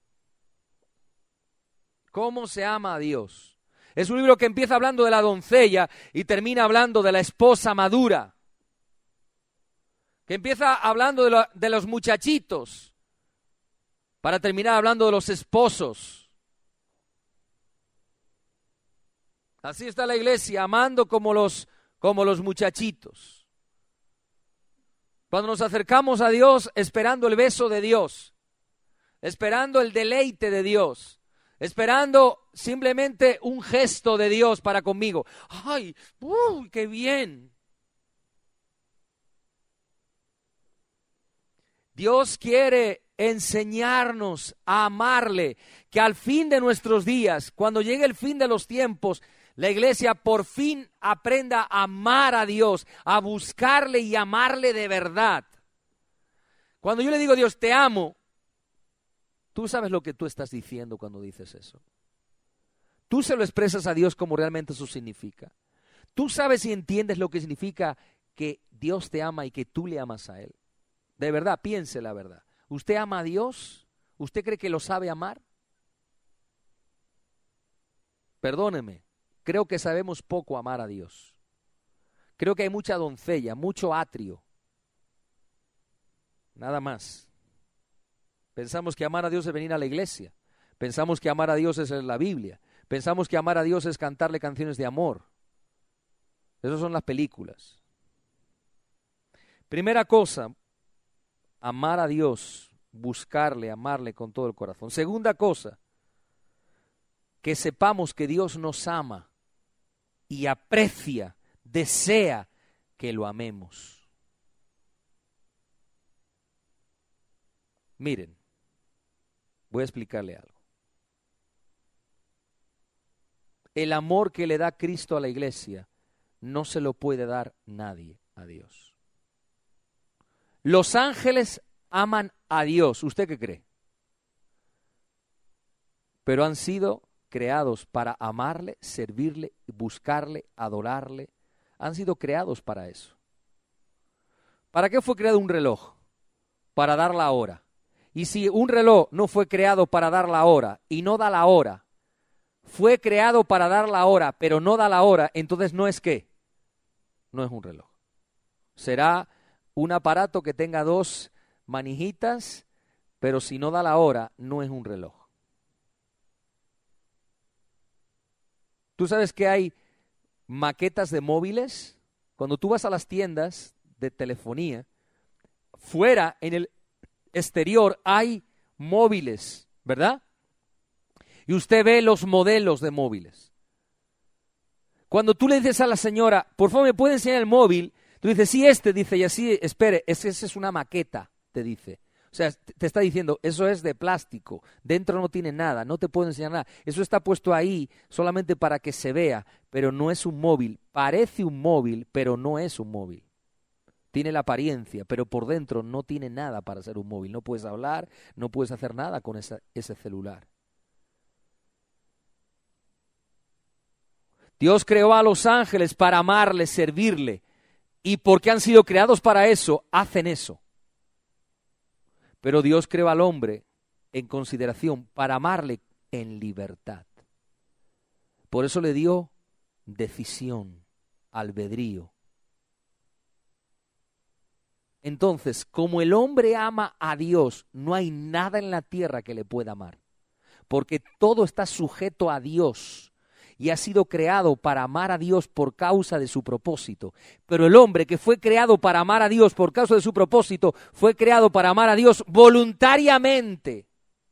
Cómo se ama a Dios. Es un libro que empieza hablando de la doncella y termina hablando de la esposa madura. Que empieza hablando de los muchachitos para terminar hablando de los esposos. Así está la iglesia, amando como los muchachitos. Cuando nos acercamos a Dios, esperando el beso de Dios, esperando el deleite de Dios, esperando simplemente un gesto de Dios para conmigo. ¡Ay! ¡Uy, qué bien! Dios quiere enseñarnos a amarle, que al fin de nuestros días, cuando llegue el fin de los tiempos, la iglesia por fin aprenda a amar a Dios, a buscarle y amarle de verdad. Cuando yo le digo, Dios, te amo, tú sabes lo que tú estás diciendo cuando dices eso. Tú se lo expresas a Dios como realmente eso significa. Tú sabes y entiendes lo que significa que Dios te ama y que tú le amas a Él. De verdad, piense la verdad. ¿Usted ama a Dios? ¿Usted cree que lo sabe amar? perdóneme, creo que sabemos poco amar a Dios. Creo que hay mucha doncella, mucho atrio. Nada más. Pensamos que amar a Dios es venir a la iglesia. Pensamos que amar a Dios es leer la Biblia. Pensamos que amar a Dios es cantarle canciones de amor. Esas son las películas. Primera cosa, amar a Dios, buscarle, amarle con todo el corazón. Segunda cosa, que sepamos que Dios nos ama y aprecia, desea que lo amemos. Miren, voy a explicarle algo. El amor que le da Cristo a la iglesia no se lo puede dar nadie a Dios. Los ángeles aman a Dios, ¿usted qué cree? Pero han sido creados para amarle, servirle, buscarle, adorarle. Han sido creados para eso. ¿Para qué fue creado un reloj? Para dar la hora. Y si un reloj no fue creado para dar la hora y no da la hora, fue creado para dar la hora, pero no da la hora, entonces no es ¿qué? No es un reloj. Será un aparato que tenga dos manijitas, pero si no da la hora, no es un reloj. ¿Tú sabes que hay maquetas de móviles? Cuando tú vas a las tiendas de telefonía, fuera en el exterior hay móviles, ¿verdad? Y usted ve los modelos de móviles. Cuando tú le dices a la señora, por favor, ¿me puede enseñar el móvil? Tú dices, sí, dice, y así, espere, esa es una maqueta, te dice. O sea, te está diciendo, eso es de plástico, dentro no tiene nada, no te puedo enseñar nada. Eso está puesto ahí solamente para que se vea, pero no es un móvil. Parece un móvil, pero no es un móvil. Tiene la apariencia, pero por dentro no tiene nada para ser un móvil. No puedes hablar, no puedes hacer nada con ese celular. Dios creó a los ángeles para amarle, servirle, y porque han sido creados para eso, hacen eso. Pero Dios creó al hombre en consideración para amarle en libertad. Por eso le dio decisión, albedrío. Entonces, como el hombre ama a Dios, no hay nada en la tierra que le pueda amar, porque todo está sujeto a Dios y ha sido creado para amar a Dios por causa de su propósito. Pero el hombre que fue creado para amar a Dios por causa de su propósito, fue creado para amar a Dios voluntariamente.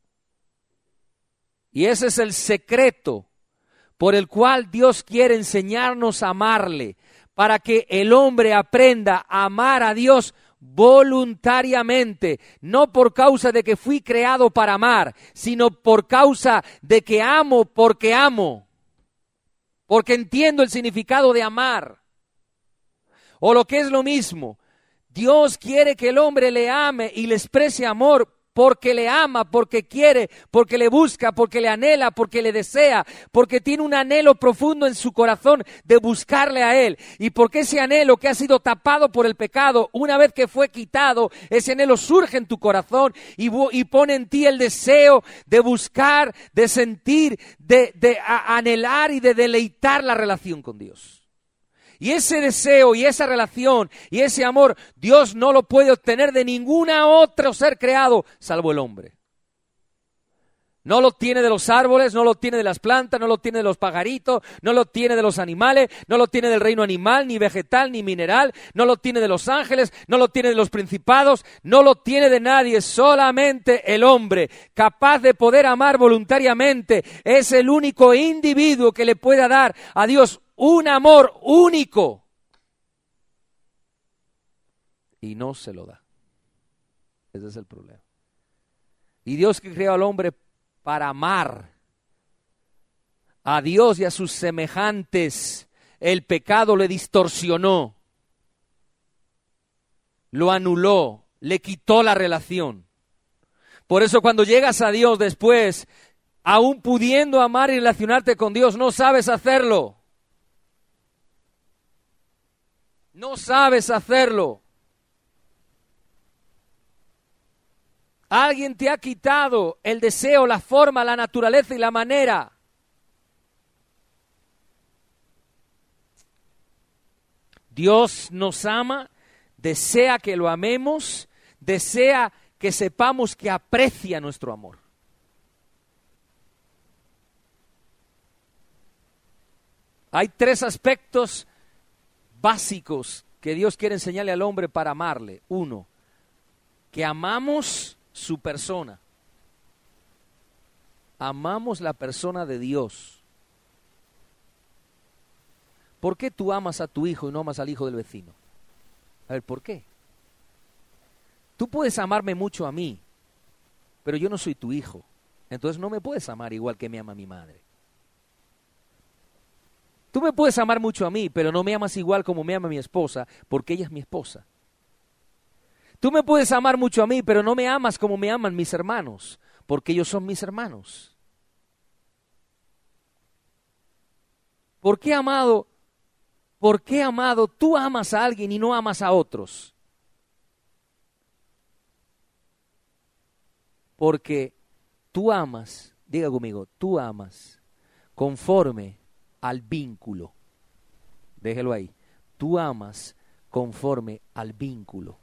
Y ese es el secreto por el cual Dios quiere enseñarnos a amarle, para que el hombre aprenda a amar a Dios voluntariamente, no por causa de que fui creado para amar, sino por causa de que amo porque amo, porque entiendo el significado de amar. O lo que es lo mismo, Dios quiere que el hombre le ame y le exprese amor porque le ama, porque quiere, porque le busca, porque le anhela, porque le desea, porque tiene un anhelo profundo en su corazón de buscarle a Él. Y porque ese anhelo que ha sido tapado por el pecado, una vez que fue quitado, ese anhelo surge en tu corazón y pone en ti el deseo de buscar, de sentir, de anhelar y de deleitar la relación con Dios. Y ese deseo y esa relación y ese amor, Dios no lo puede obtener de ninguna otro ser creado, salvo el hombre. No lo tiene de los árboles, no lo tiene de las plantas, no lo tiene de los pajaritos, no lo tiene de los animales, no lo tiene del reino animal, ni vegetal, ni mineral, no lo tiene de los ángeles, no lo tiene de los principados, no lo tiene de nadie, solamente el hombre, capaz de poder amar voluntariamente, es el único individuo que le pueda dar a Dios un amor único. Y no se lo da. Ese es el problema. Y Dios que creó al hombre para amar a Dios y a sus semejantes, el pecado le distorsionó, lo anuló, le quitó la relación. Por eso cuando llegas a Dios después, aún pudiendo amar y relacionarte con Dios, no sabes hacerlo. No sabes hacerlo. Alguien te ha quitado el deseo, la forma, la naturaleza y la manera Dios nos ama, desea que lo amemos, desea que sepamos que aprecia nuestro amor. Hay 3 aspectos básicos que Dios quiere enseñarle al hombre para amarle. 1, que amamos su persona. Amamos la persona de Dios. ¿Por qué tú amas a tu hijo y no amas al hijo del vecino? A ver, ¿por qué? Tú puedes amarme mucho a mí, pero yo no soy tu hijo. Entonces no me puedes amar igual que me ama mi madre. Tú me puedes amar mucho a mí, pero no me amas igual como me ama mi esposa, porque ella es mi esposa. Tú me puedes amar mucho a mí, pero no me amas como me aman mis hermanos, porque ellos son mis hermanos. ¿Por qué, amado, tú amas a alguien y no amas a otros? Porque tú amas, diga conmigo, tú amas conforme al vínculo. Déjelo ahí. Tú amas conforme al vínculo.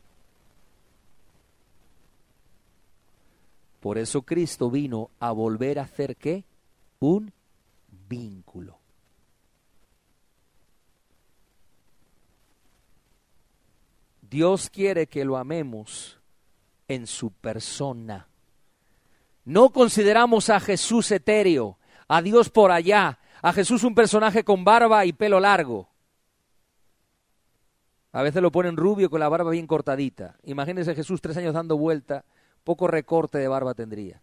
Por eso Cristo vino a volver a hacer ¿qué? Un vínculo. Dios quiere que lo amemos en su persona. No consideramos a Jesús etéreo, a Dios por allá, a Jesús un personaje con barba y pelo largo. A veces lo ponen rubio con la barba bien cortadita. Imagínense Jesús 3 años dando vuelta, poco recorte de barba tendría.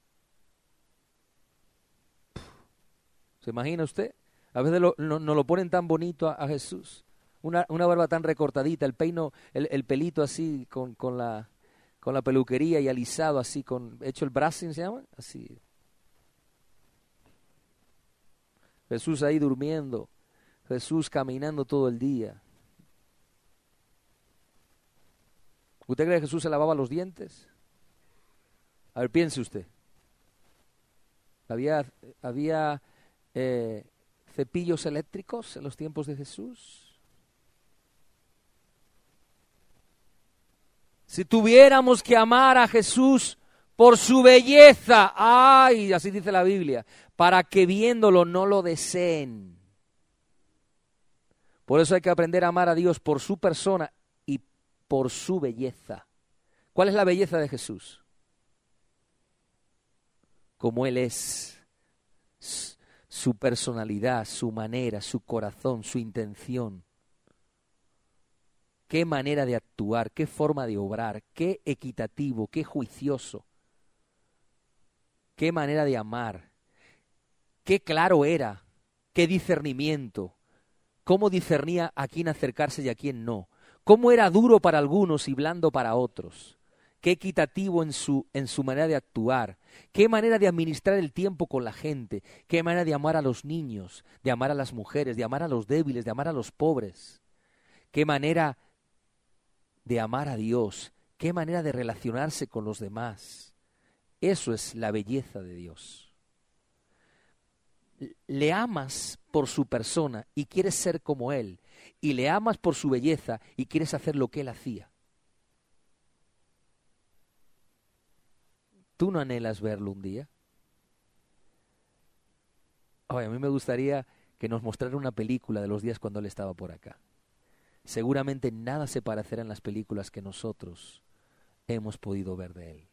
¿Se imagina usted? A veces no lo ponen tan bonito a Jesús. Una barba tan recortadita, el pelito así con la peluquería y alisado así, hecho el brushing, ¿se llama? Así. Jesús ahí durmiendo, Jesús caminando todo el día. ¿Usted cree que Jesús se lavaba los dientes? A ver, piense usted. ¿Había cepillos eléctricos en los tiempos de Jesús? Si tuviéramos que amar a Jesús por su belleza, ¡ay! Así dice la Biblia, para que viéndolo no lo deseen. Por eso hay que aprender a amar a Dios por su persona y por su belleza. ¿Cuál es la belleza de Jesús? Como Él es, su personalidad, su manera, su corazón, su intención. Qué manera de actuar, qué forma de obrar, qué equitativo, qué juicioso. Qué manera de amar, qué claro era, qué discernimiento, cómo discernía a quién acercarse y a quién no, cómo era duro para algunos y blando para otros, qué equitativo en su manera de actuar, qué manera de administrar el tiempo con la gente, qué manera de amar a los niños, de amar a las mujeres, de amar a los débiles, de amar a los pobres, qué manera de amar a Dios, qué manera de relacionarse con los demás. Eso es la belleza de Dios. Le amas por su persona y quieres ser como Él, y le amas por su belleza y quieres hacer lo que Él hacía. ¿Tú no anhelas verlo un día? Ay, a mí me gustaría que nos mostrara una película de los días cuando Él estaba por acá. Seguramente nada se parecerá en las películas que nosotros hemos podido ver de Él.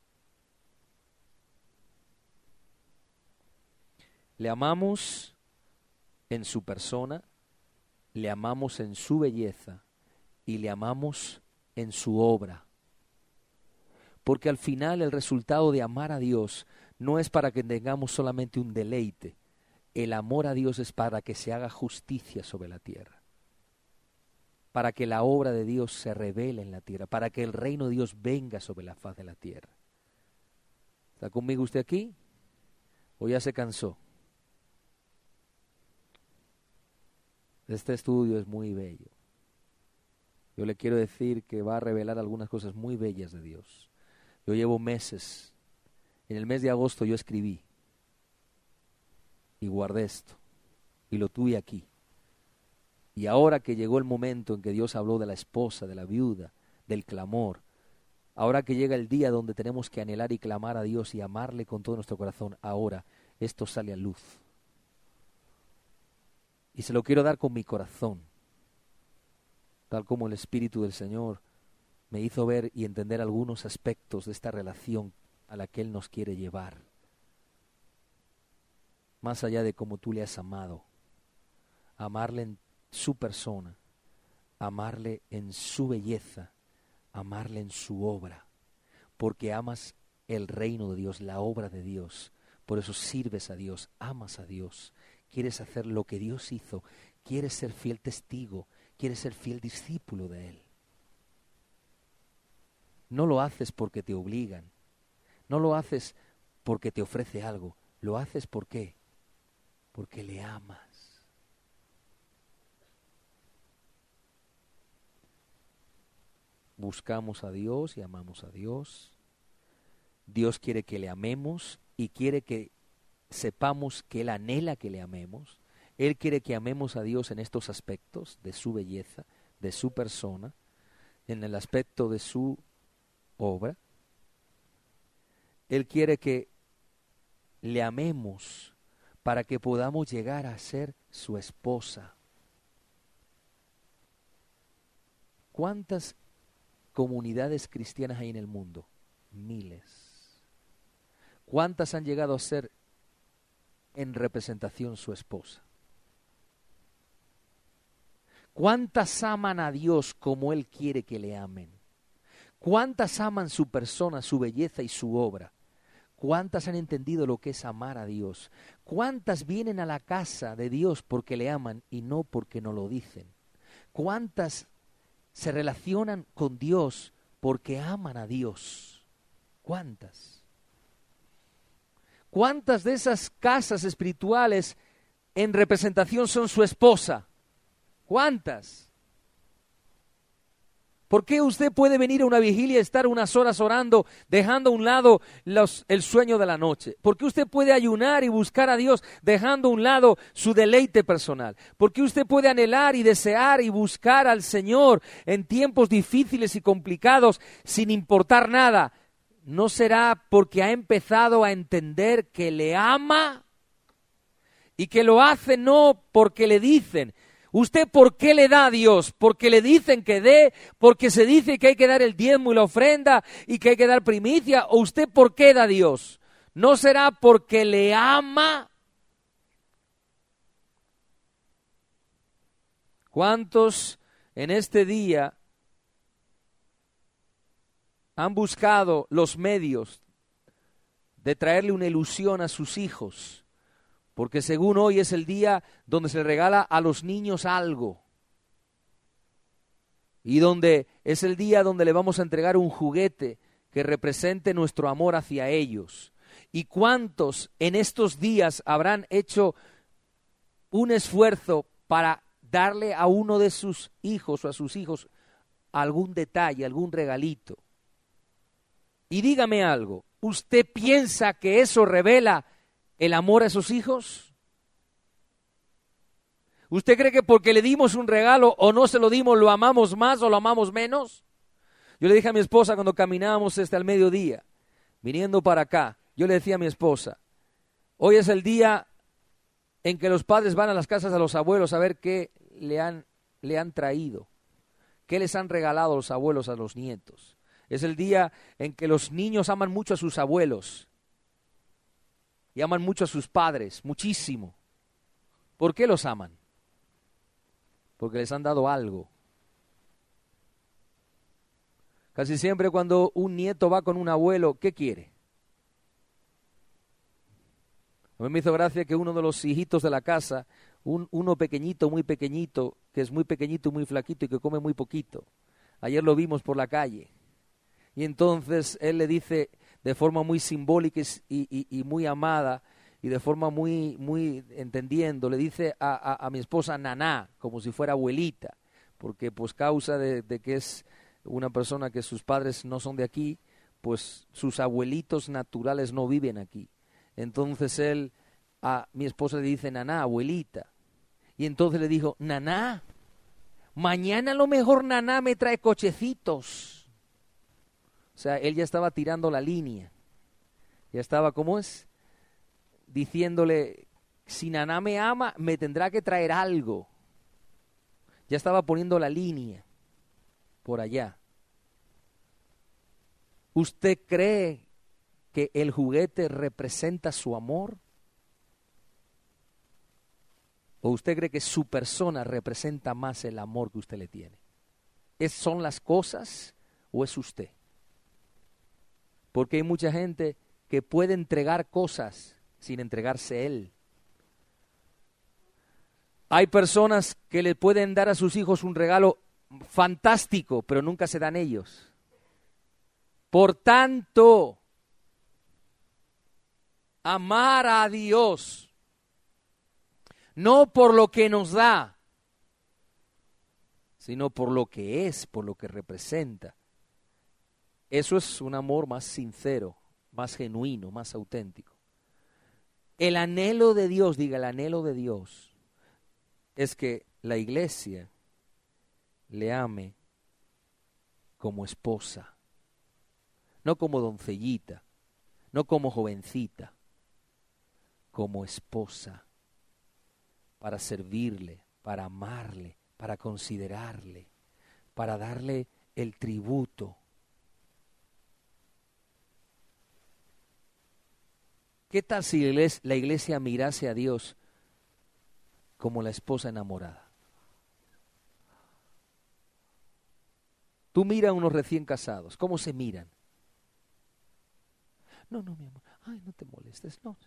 Le amamos en su persona, le amamos en su belleza y le amamos en su obra. Porque al final el resultado de amar a Dios no es para que tengamos solamente un deleite. El amor a Dios es para que se haga justicia sobre la tierra. Para que la obra de Dios se revele en la tierra. Para que el reino de Dios venga sobre la faz de la tierra. ¿Está conmigo usted aquí? ¿O ya se cansó? Este estudio es muy bello. Yo le quiero decir que va a revelar algunas cosas muy bellas de Dios. Yo llevo meses. En el mes de agosto yo escribí y guardé esto y lo tuve aquí. Y ahora que llegó el momento en que Dios habló de la esposa, de la viuda, del clamor, ahora que llega el día donde tenemos que anhelar y clamar a Dios y amarle con todo nuestro corazón, ahora esto sale a luz. Y se lo quiero dar con mi corazón, tal como el Espíritu del Señor me hizo ver y entender algunos aspectos de esta relación a la que Él nos quiere llevar. Más allá de cómo tú le has amado, amarle en su persona, amarle en su belleza, amarle en su obra, porque amas el reino de Dios, la obra de Dios, por eso sirves a Dios, amas a Dios, quieres hacer lo que Dios hizo, quieres ser fiel testigo, quieres ser fiel discípulo de Él. No lo haces porque te obligan, no lo haces porque te ofrece algo, lo haces ¿por qué? Porque le amas. Buscamos a Dios y amamos a Dios. Dios quiere que le amemos y quiere que sepamos que Él anhela que le amemos. Él quiere que amemos a Dios en estos aspectos de su belleza, de su persona, en el aspecto de su obra. Él quiere que le amemos para que podamos llegar a ser su esposa. ¿Cuántas comunidades cristianas hay en el mundo? Miles. ¿Cuántas han llegado a ser en representación su esposa? ¿Cuántas aman a Dios como Él quiere que le amen? ¿Cuántas aman su persona, su belleza y su obra? ¿Cuántas han entendido lo que es amar a Dios? ¿Cuántas vienen a la casa de Dios porque le aman y no porque no lo dicen? ¿Cuántas se relacionan con Dios porque aman a Dios? ¿Cuántas? ¿Cuántas de esas casas espirituales en representación son su esposa? ¿Cuántas? ¿Por qué usted puede venir a una vigilia y estar unas horas orando, dejando a un lado el sueño de la noche? ¿Por qué usted puede ayunar y buscar a Dios, dejando a un lado su deleite personal? ¿Por qué usted puede anhelar y desear y buscar al Señor en tiempos difíciles y complicados sin importar nada? ¿No será porque ha empezado a entender que le ama y que lo hace no porque le dicen? ¿Usted por qué le da a Dios? ¿Porque le dicen que dé? ¿Porque se dice que hay que dar el diezmo y la ofrenda y que hay que dar primicia? ¿O usted por qué da a Dios? ¿No será porque le ama? ¿Cuántos en este día han buscado los medios de traerle una ilusión a sus hijos? Porque según hoy es el día donde se regala a los niños algo. Y donde es el día donde le vamos a entregar un juguete que represente nuestro amor hacia ellos. ¿Y cuántos en estos días habrán hecho un esfuerzo para darle a uno de sus hijos o a sus hijos algún detalle, algún regalito? Y dígame algo, ¿usted piensa que eso revela el amor a esos hijos? ¿Usted cree que porque le dimos un regalo o no se lo dimos lo amamos más o lo amamos menos? Yo le dije a mi esposa cuando caminábamos al mediodía, viniendo para acá, yo le decía a mi esposa, hoy es el día en que los padres van a las casas de los abuelos a ver qué le han traído, qué les han regalado los abuelos a los nietos. Es el día en que los niños aman mucho a sus abuelos y aman mucho a sus padres, muchísimo. ¿Por qué los aman? Porque les han dado algo. Casi siempre cuando un nieto va con un abuelo, ¿qué quiere? A mí me hizo gracia que uno de los hijitos de la casa, uno pequeñito, muy pequeñito, que es muy pequeñito y muy flaquito y que come muy poquito. Ayer lo vimos por la calle. Y entonces él le dice de forma muy simbólica y muy amada y de forma muy entendiendo, le dice a mi esposa naná, como si fuera abuelita, porque pues causa de que es una persona que sus padres no son de aquí, pues sus abuelitos naturales no viven aquí. Entonces él a mi esposa le dice naná, abuelita. Y entonces le dijo, naná, Mañana a lo mejor Naná me trae cochecitos. O sea, él ya estaba tirando la línea. Ya estaba, ¿cómo es? Diciéndole, si Naná me ama, me tendrá que traer algo. Ya estaba poniendo la línea por allá. ¿Usted cree que el juguete representa su amor? ¿O usted cree que su persona representa más el amor que usted le tiene? ¿Son las cosas o es usted? Porque hay mucha gente que puede entregar cosas sin entregarse él. Hay personas que le pueden dar a sus hijos un regalo fantástico, pero nunca se dan ellos. Por tanto, amar a Dios, no por lo que nos da, sino por lo que es, por lo que representa. Eso es un amor más sincero, más genuino, más auténtico. El anhelo de Dios, diga, el anhelo de Dios, es que la iglesia le ame como esposa, no como doncellita, no como jovencita, como esposa, para servirle, para amarle, para considerarle, para darle el tributo. ¿Qué tal si la iglesia mirase a Dios como la esposa enamorada? Tú mira a unos recién casados, ¿cómo se miran? No, mi amor, ay, no te molestes, no.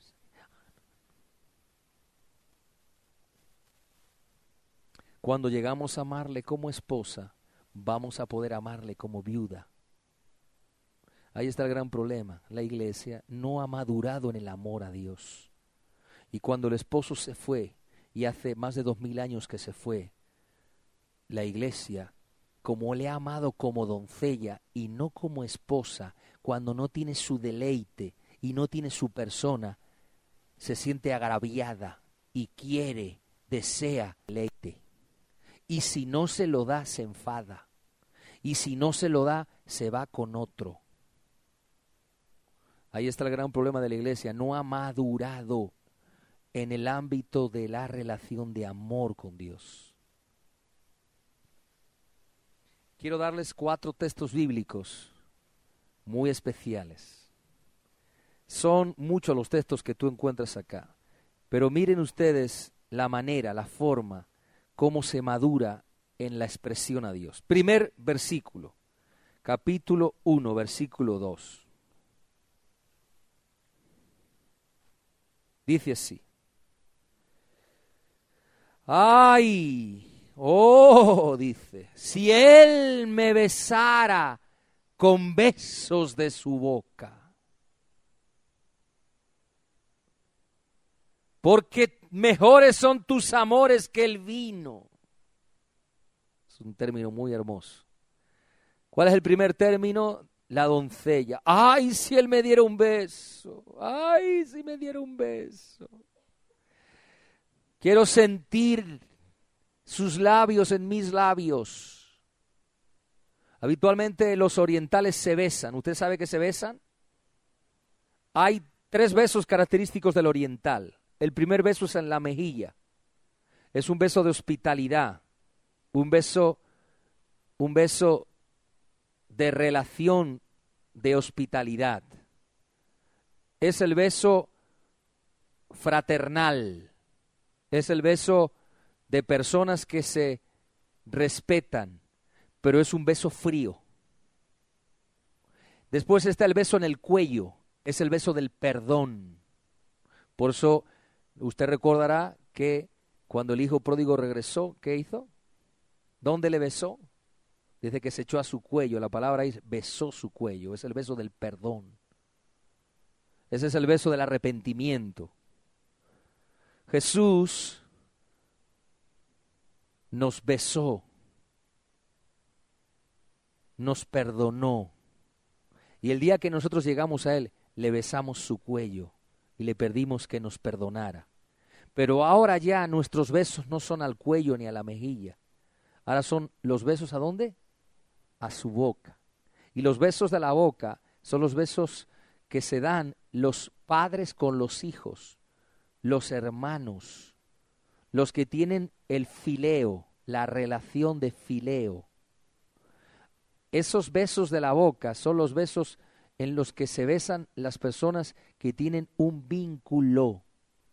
Cuando llegamos a amarle como esposa, vamos a poder amarle como viuda. Ahí está el gran problema. La iglesia no ha madurado en el amor a Dios. Y cuando el esposo se fue, y hace más de 2000 años que se fue, la iglesia, como le ha amado como doncella y no como esposa, cuando no tiene su deleite y no tiene su persona, se siente agraviada y quiere, desea deleite. Y si no se lo da, se enfada. Y si no se lo da, se va con otro. Ahí está el gran problema de la iglesia. No ha madurado en el ámbito de la relación de amor con Dios. Quiero darles 4 textos bíblicos muy especiales. Son muchos los textos que tú encuentras acá. Pero miren ustedes la manera, la forma, cómo se madura en la expresión a Dios. Primer versículo, capítulo 1, versículo 2. Dice así. ¡Ay! ¡Oh! Dice, si él me besara con besos de su boca. Porque mejores son tus amores que el vino. Es un término muy hermoso. ¿Cuál es el primer término? La doncella. ¡Ay, si él me diera un beso! ¡Ay, si me diera un beso! Quiero sentir sus labios en mis labios. Habitualmente los orientales se besan. ¿Usted sabe que se besan? Hay 3 besos característicos del oriental. El primer beso es en la mejilla. Es un beso de hospitalidad. Un beso de relación de hospitalidad. Es el beso fraternal. Es el beso de personas que se respetan, pero es un beso frío. Después está el beso en el cuello, es el beso del perdón. Por eso usted recordará que cuando el hijo pródigo regresó, ¿qué hizo? ¿Dónde le besó? Dice que se echó a su cuello, la palabra es besó su cuello, es el beso del perdón. Ese es el beso del arrepentimiento. Jesús nos besó, nos perdonó. Y el día que nosotros llegamos a Él, le besamos su cuello y le pedimos que nos perdonara. Pero ahora ya nuestros besos no son al cuello ni a la mejilla. Ahora son los besos, ¿a dónde? A su boca. Y los besos de la boca son los besos que se dan los padres con los hijos, los hermanos, los que tienen el fileo, la relación de fileo. Esos besos de la boca son los besos en los que se besan las personas que tienen un vínculo.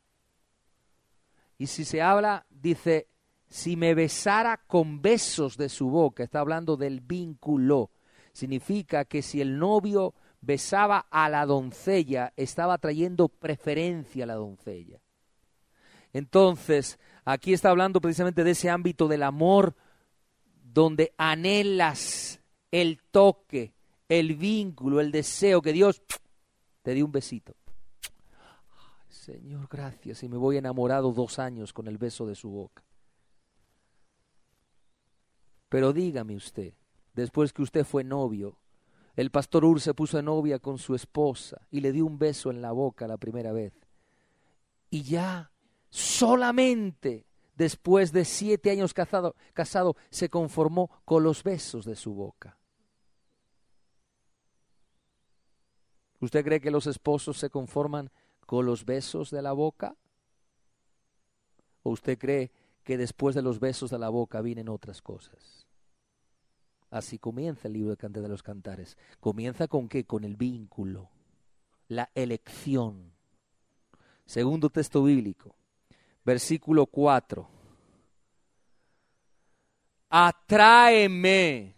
Y si se habla, dice, si me besara con besos de su boca, está hablando del vínculo. Significa que si el novio besaba a la doncella, estaba trayendo preferencia a la doncella. Entonces, aquí está hablando precisamente de ese ámbito del amor donde anhelas el toque, el vínculo, el deseo que Dios te dé un besito. Ay, Señor, gracias, y me voy enamorado 2 años con el beso de su boca. Pero dígame usted, después que usted fue novio, el pastor Ur se puso de novia con su esposa y le dio un beso en la boca la primera vez. Y ya solamente después de 7 años casado se conformó con los besos de su boca. ¿Usted cree que los esposos se conforman con los besos de la boca? ¿O usted cree que después de los besos de la boca vienen otras cosas? Así comienza el libro de Cantar de los Cantares. ¿Comienza con qué? Con el vínculo, la elección. Segundo texto bíblico, versículo 4. Atráeme,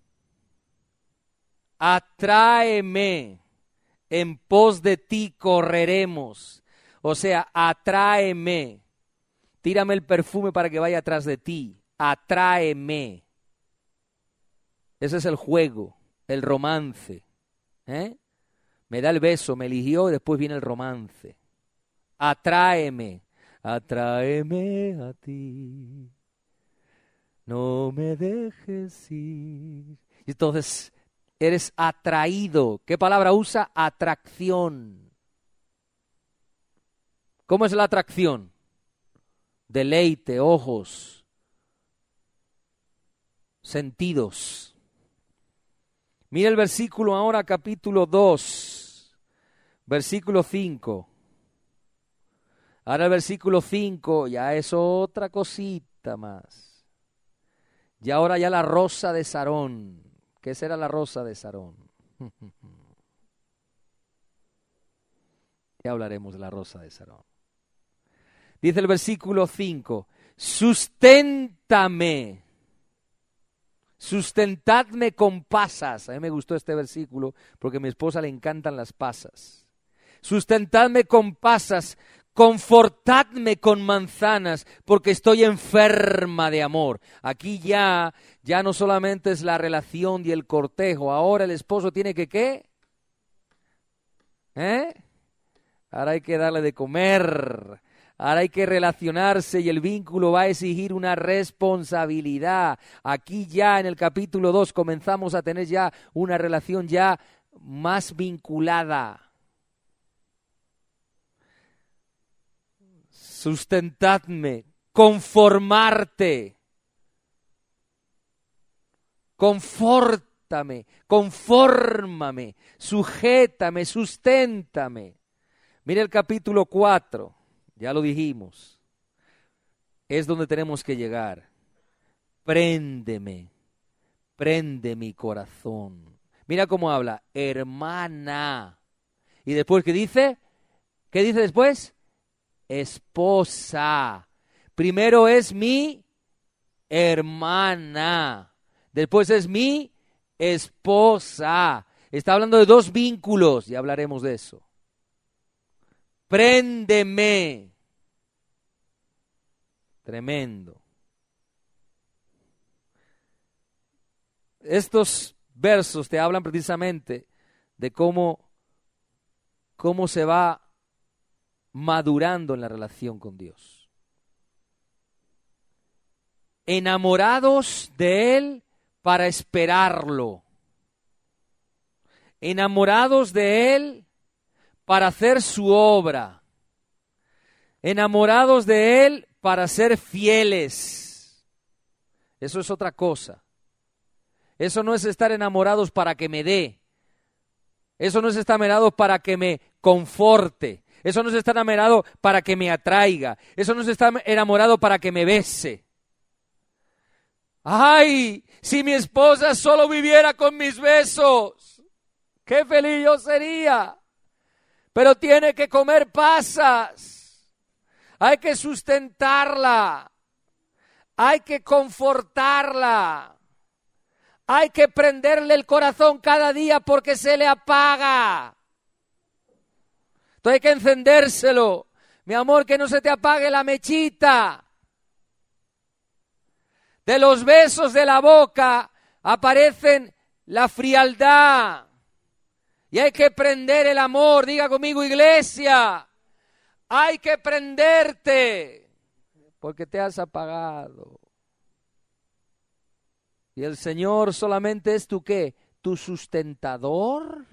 en pos de ti correremos. O sea, atráeme, tírame el perfume para que vaya atrás de ti, atráeme. Ese es el juego, el romance. Me da el beso, me eligió y después viene el romance. Atráeme, atráeme a ti, no me dejes ir. Y entonces eres atraído. ¿Qué palabra usa? Atracción. ¿Cómo es la atracción? Deleite, ojos, sentidos. Mira el versículo ahora, capítulo 2, versículo 5. Ahora el versículo 5 ya es otra cosita más. Y ahora ya la rosa de Sarón. ¿Qué será la rosa de Sarón? Ya hablaremos de la rosa de Sarón. Dice el versículo 5, susténtame. Sustentadme con pasas. A mí me gustó este versículo porque a mi esposa le encantan las pasas. Sustentadme con pasas, confortadme con manzanas, porque estoy enferma de amor. Aquí ya no solamente es la relación y el cortejo, ahora el esposo tiene que ¿qué? Ahora hay que darle de comer. Ahora hay que relacionarse y el vínculo va a exigir una responsabilidad. Aquí ya en el capítulo 2 comenzamos a tener ya una relación ya más vinculada. Sustentadme, conformarte, confórtame, confórmame, sujétame, susténtame. Mira el capítulo 4. Ya lo dijimos, es donde tenemos que llegar. Préndeme, prende mi corazón. Mira cómo habla, hermana. Y después, ¿qué dice? ¿Qué dice después? Esposa. Primero es mi hermana. Después es mi esposa. Está hablando de 2 vínculos, ya hablaremos de eso. Préndeme. Tremendo. Estos versos te hablan precisamente de cómo se va madurando en la relación con Dios. Enamorados de Él para esperarlo. Enamorados de Él para hacer su obra. Enamorados de Él para ser fieles. Eso es otra cosa. Eso no es estar enamorados para que me dé. Eso no es estar enamorado para que me conforte. Eso no es estar enamorado para que me atraiga. Eso no es estar enamorado para que me bese. ¡Ay! Si mi esposa solo viviera con mis besos, ¡qué feliz yo sería! Pero tiene que comer pasas. Hay que sustentarla. Hay que confortarla. Hay que prenderle el corazón cada día porque se le apaga. Entonces hay que encendérselo. Mi amor, que no se te apague la mechita. De los besos de la boca aparecen la frialdad. Y hay que prender el amor. Diga conmigo, iglesia. Hay que prenderte. Porque te has apagado. Y el Señor solamente es tu ¿qué? ¿Tu sustentador?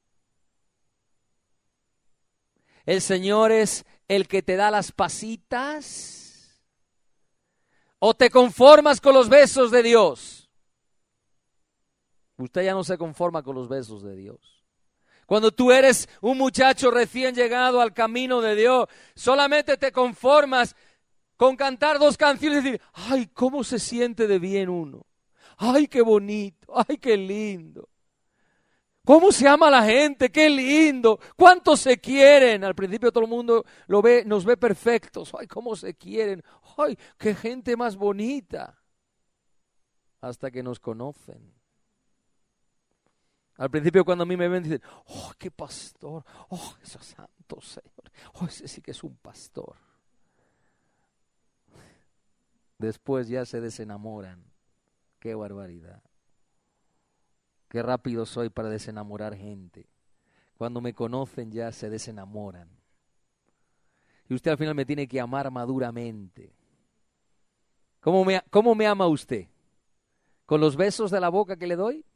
¿El Señor es el que te da las pasitas? ¿O te conformas con los besos de Dios? Usted ya no se conforma con los besos de Dios. Cuando tú eres un muchacho recién llegado al camino de Dios, solamente te conformas con cantar 2 canciones y decir, ¡ay, cómo se siente de bien uno! ¡Ay, qué bonito! ¡Ay, qué lindo! ¿Cómo se ama la gente? ¡Qué lindo! ¿Cuántos se quieren? Al principio todo el mundo nos ve perfectos. ¡Ay, cómo se quieren! ¡Ay, qué gente más bonita! Hasta que nos conocen. Al principio cuando a mí me ven dicen, ¡oh, qué pastor! ¡Oh, ese santo Señor! ¡Oh, ese sí que es un pastor! Después ya se desenamoran. ¡Qué barbaridad! ¡Qué rápido soy para desenamorar gente! Cuando me conocen ya se desenamoran. Y usted al final me tiene que amar maduramente. ¿Cómo me ama usted? ¿Con los besos de la boca que le doy?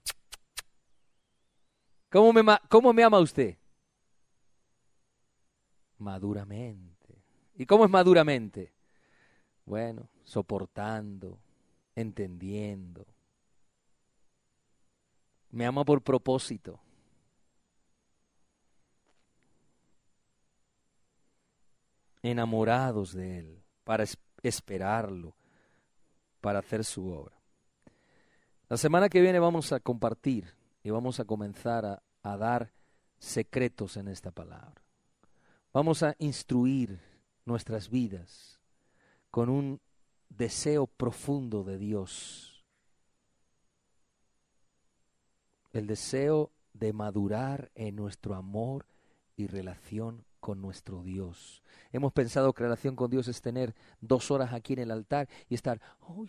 ¿Cómo me ama usted? Maduramente. ¿Y cómo es maduramente? Bueno, soportando, entendiendo. Me ama por propósito. Enamorados de Él, para esperarlo, para hacer su obra. La semana que viene vamos a compartir y vamos a comenzar a dar secretos en esta palabra. Vamos a instruir nuestras vidas con un deseo profundo de Dios. El deseo de madurar en nuestro amor y relación con nuestro Dios. Hemos pensado que la relación con Dios es tener 2 horas aquí en el altar y estar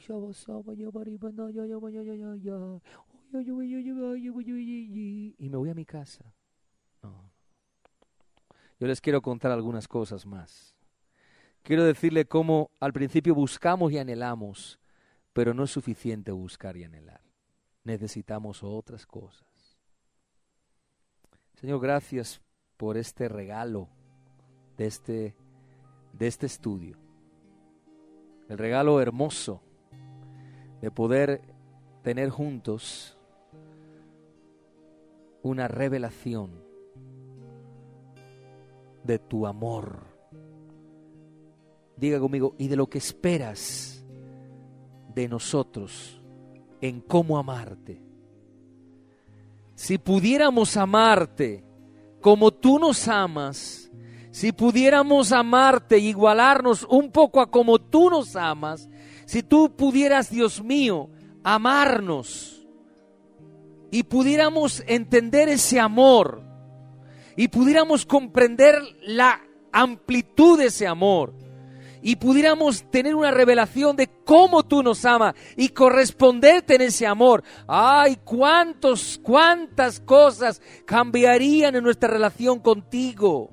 y me voy a mi casa. No. Yo les quiero contar algunas cosas más. Quiero decirle cómo al principio buscamos y anhelamos, pero no es suficiente buscar y anhelar. Necesitamos otras cosas. Señor, gracias por este regalo de este estudio. El regalo hermoso de poder tener juntos una revelación de tu amor. Diga conmigo, y de lo que esperas de nosotros en cómo amarte. Si pudiéramos amarte como tú nos amas, si pudiéramos amarte e igualarnos un poco a como tú nos amas, si tú pudieras, Dios mío, amarnos y pudiéramos entender ese amor y pudiéramos comprender la amplitud de ese amor y pudiéramos tener una revelación de cómo tú nos amas y corresponderte en ese amor. ¡Ay, cuántas cosas cambiarían en nuestra relación contigo!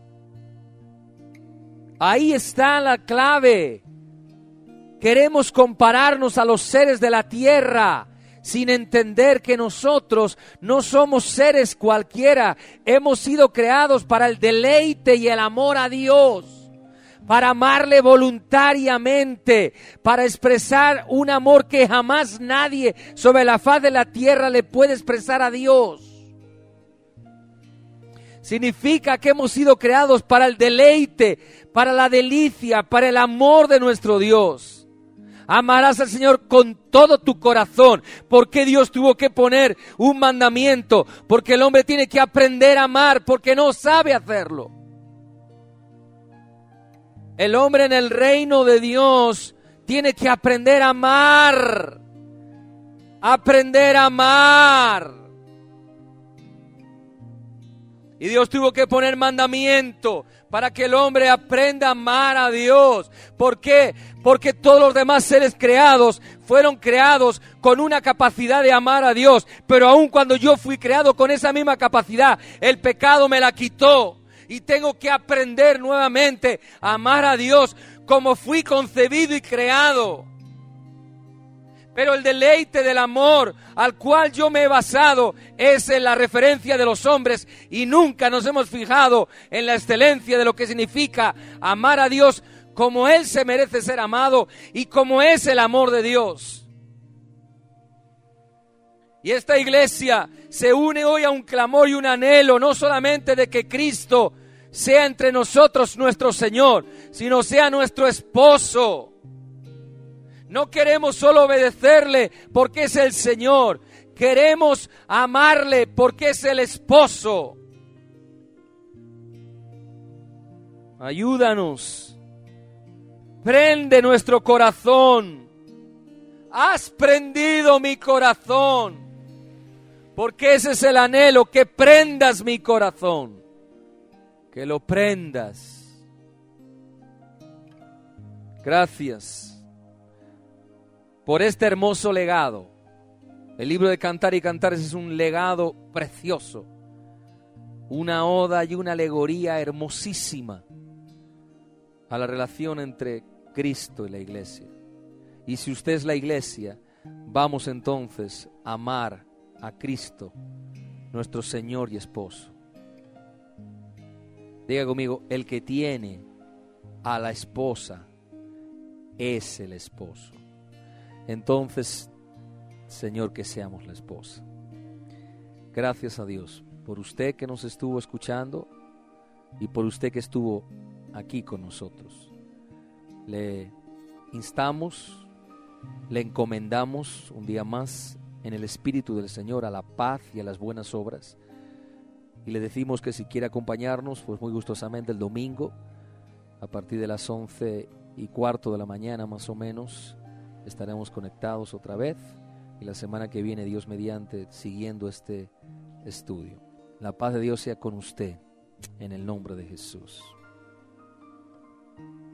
Ahí está la clave. Queremos compararnos a los seres de la tierra sin entender que nosotros no somos seres cualquiera. Hemos sido creados para el deleite y el amor a Dios, para amarle voluntariamente, para expresar un amor que jamás nadie sobre la faz de la tierra le puede expresar a Dios. Significa que hemos sido creados para el deleite, para la delicia, para el amor de nuestro Dios. Amarás al Señor con todo tu corazón. ¿Por qué Dios tuvo que poner un mandamiento? Porque el hombre tiene que aprender a amar, porque no sabe hacerlo. El hombre en el reino de Dios tiene que aprender a amar. Aprender a amar. Y Dios tuvo que poner mandamiento para que el hombre aprenda a amar a Dios. ¿Por qué? Porque todos los demás seres creados fueron creados con una capacidad de amar a Dios. Pero aun cuando yo fui creado con esa misma capacidad, el pecado me la quitó. Y tengo que aprender nuevamente a amar a Dios como fui concebido y creado. Pero el deleite del amor al cual yo me he basado es en la referencia de los hombres y nunca nos hemos fijado en la excelencia de lo que significa amar a Dios como Él se merece ser amado y como es el amor de Dios. Y esta iglesia se une hoy a un clamor y un anhelo, no solamente de que Cristo sea entre nosotros nuestro Señor, sino sea nuestro esposo. No queremos solo obedecerle porque es el Señor. Queremos amarle porque es el esposo. Ayúdanos. Prende nuestro corazón. Has prendido mi corazón. Porque ese es el anhelo, que prendas mi corazón. Que lo prendas. Gracias por este hermoso legado. El libro de Cantar y Cantares es un legado precioso, una oda y una alegoría hermosísima a la relación entre Cristo y la iglesia. Y si usted es la iglesia, vamos entonces a amar a Cristo, nuestro Señor y esposo. Diga conmigo, el que tiene a la esposa es el esposo. Entonces, Señor, que seamos la esposa. Gracias a Dios por usted que nos estuvo escuchando y por usted que estuvo aquí con nosotros. Le instamos, le encomendamos un día más en el Espíritu del Señor a la paz y a las buenas obras. Y le decimos que si quiere acompañarnos, pues muy gustosamente el domingo, a partir de las 11:15 de la mañana más o menos, estaremos conectados otra vez y la semana que viene, Dios mediante, siguiendo este estudio. La paz de Dios sea con usted en el nombre de Jesús.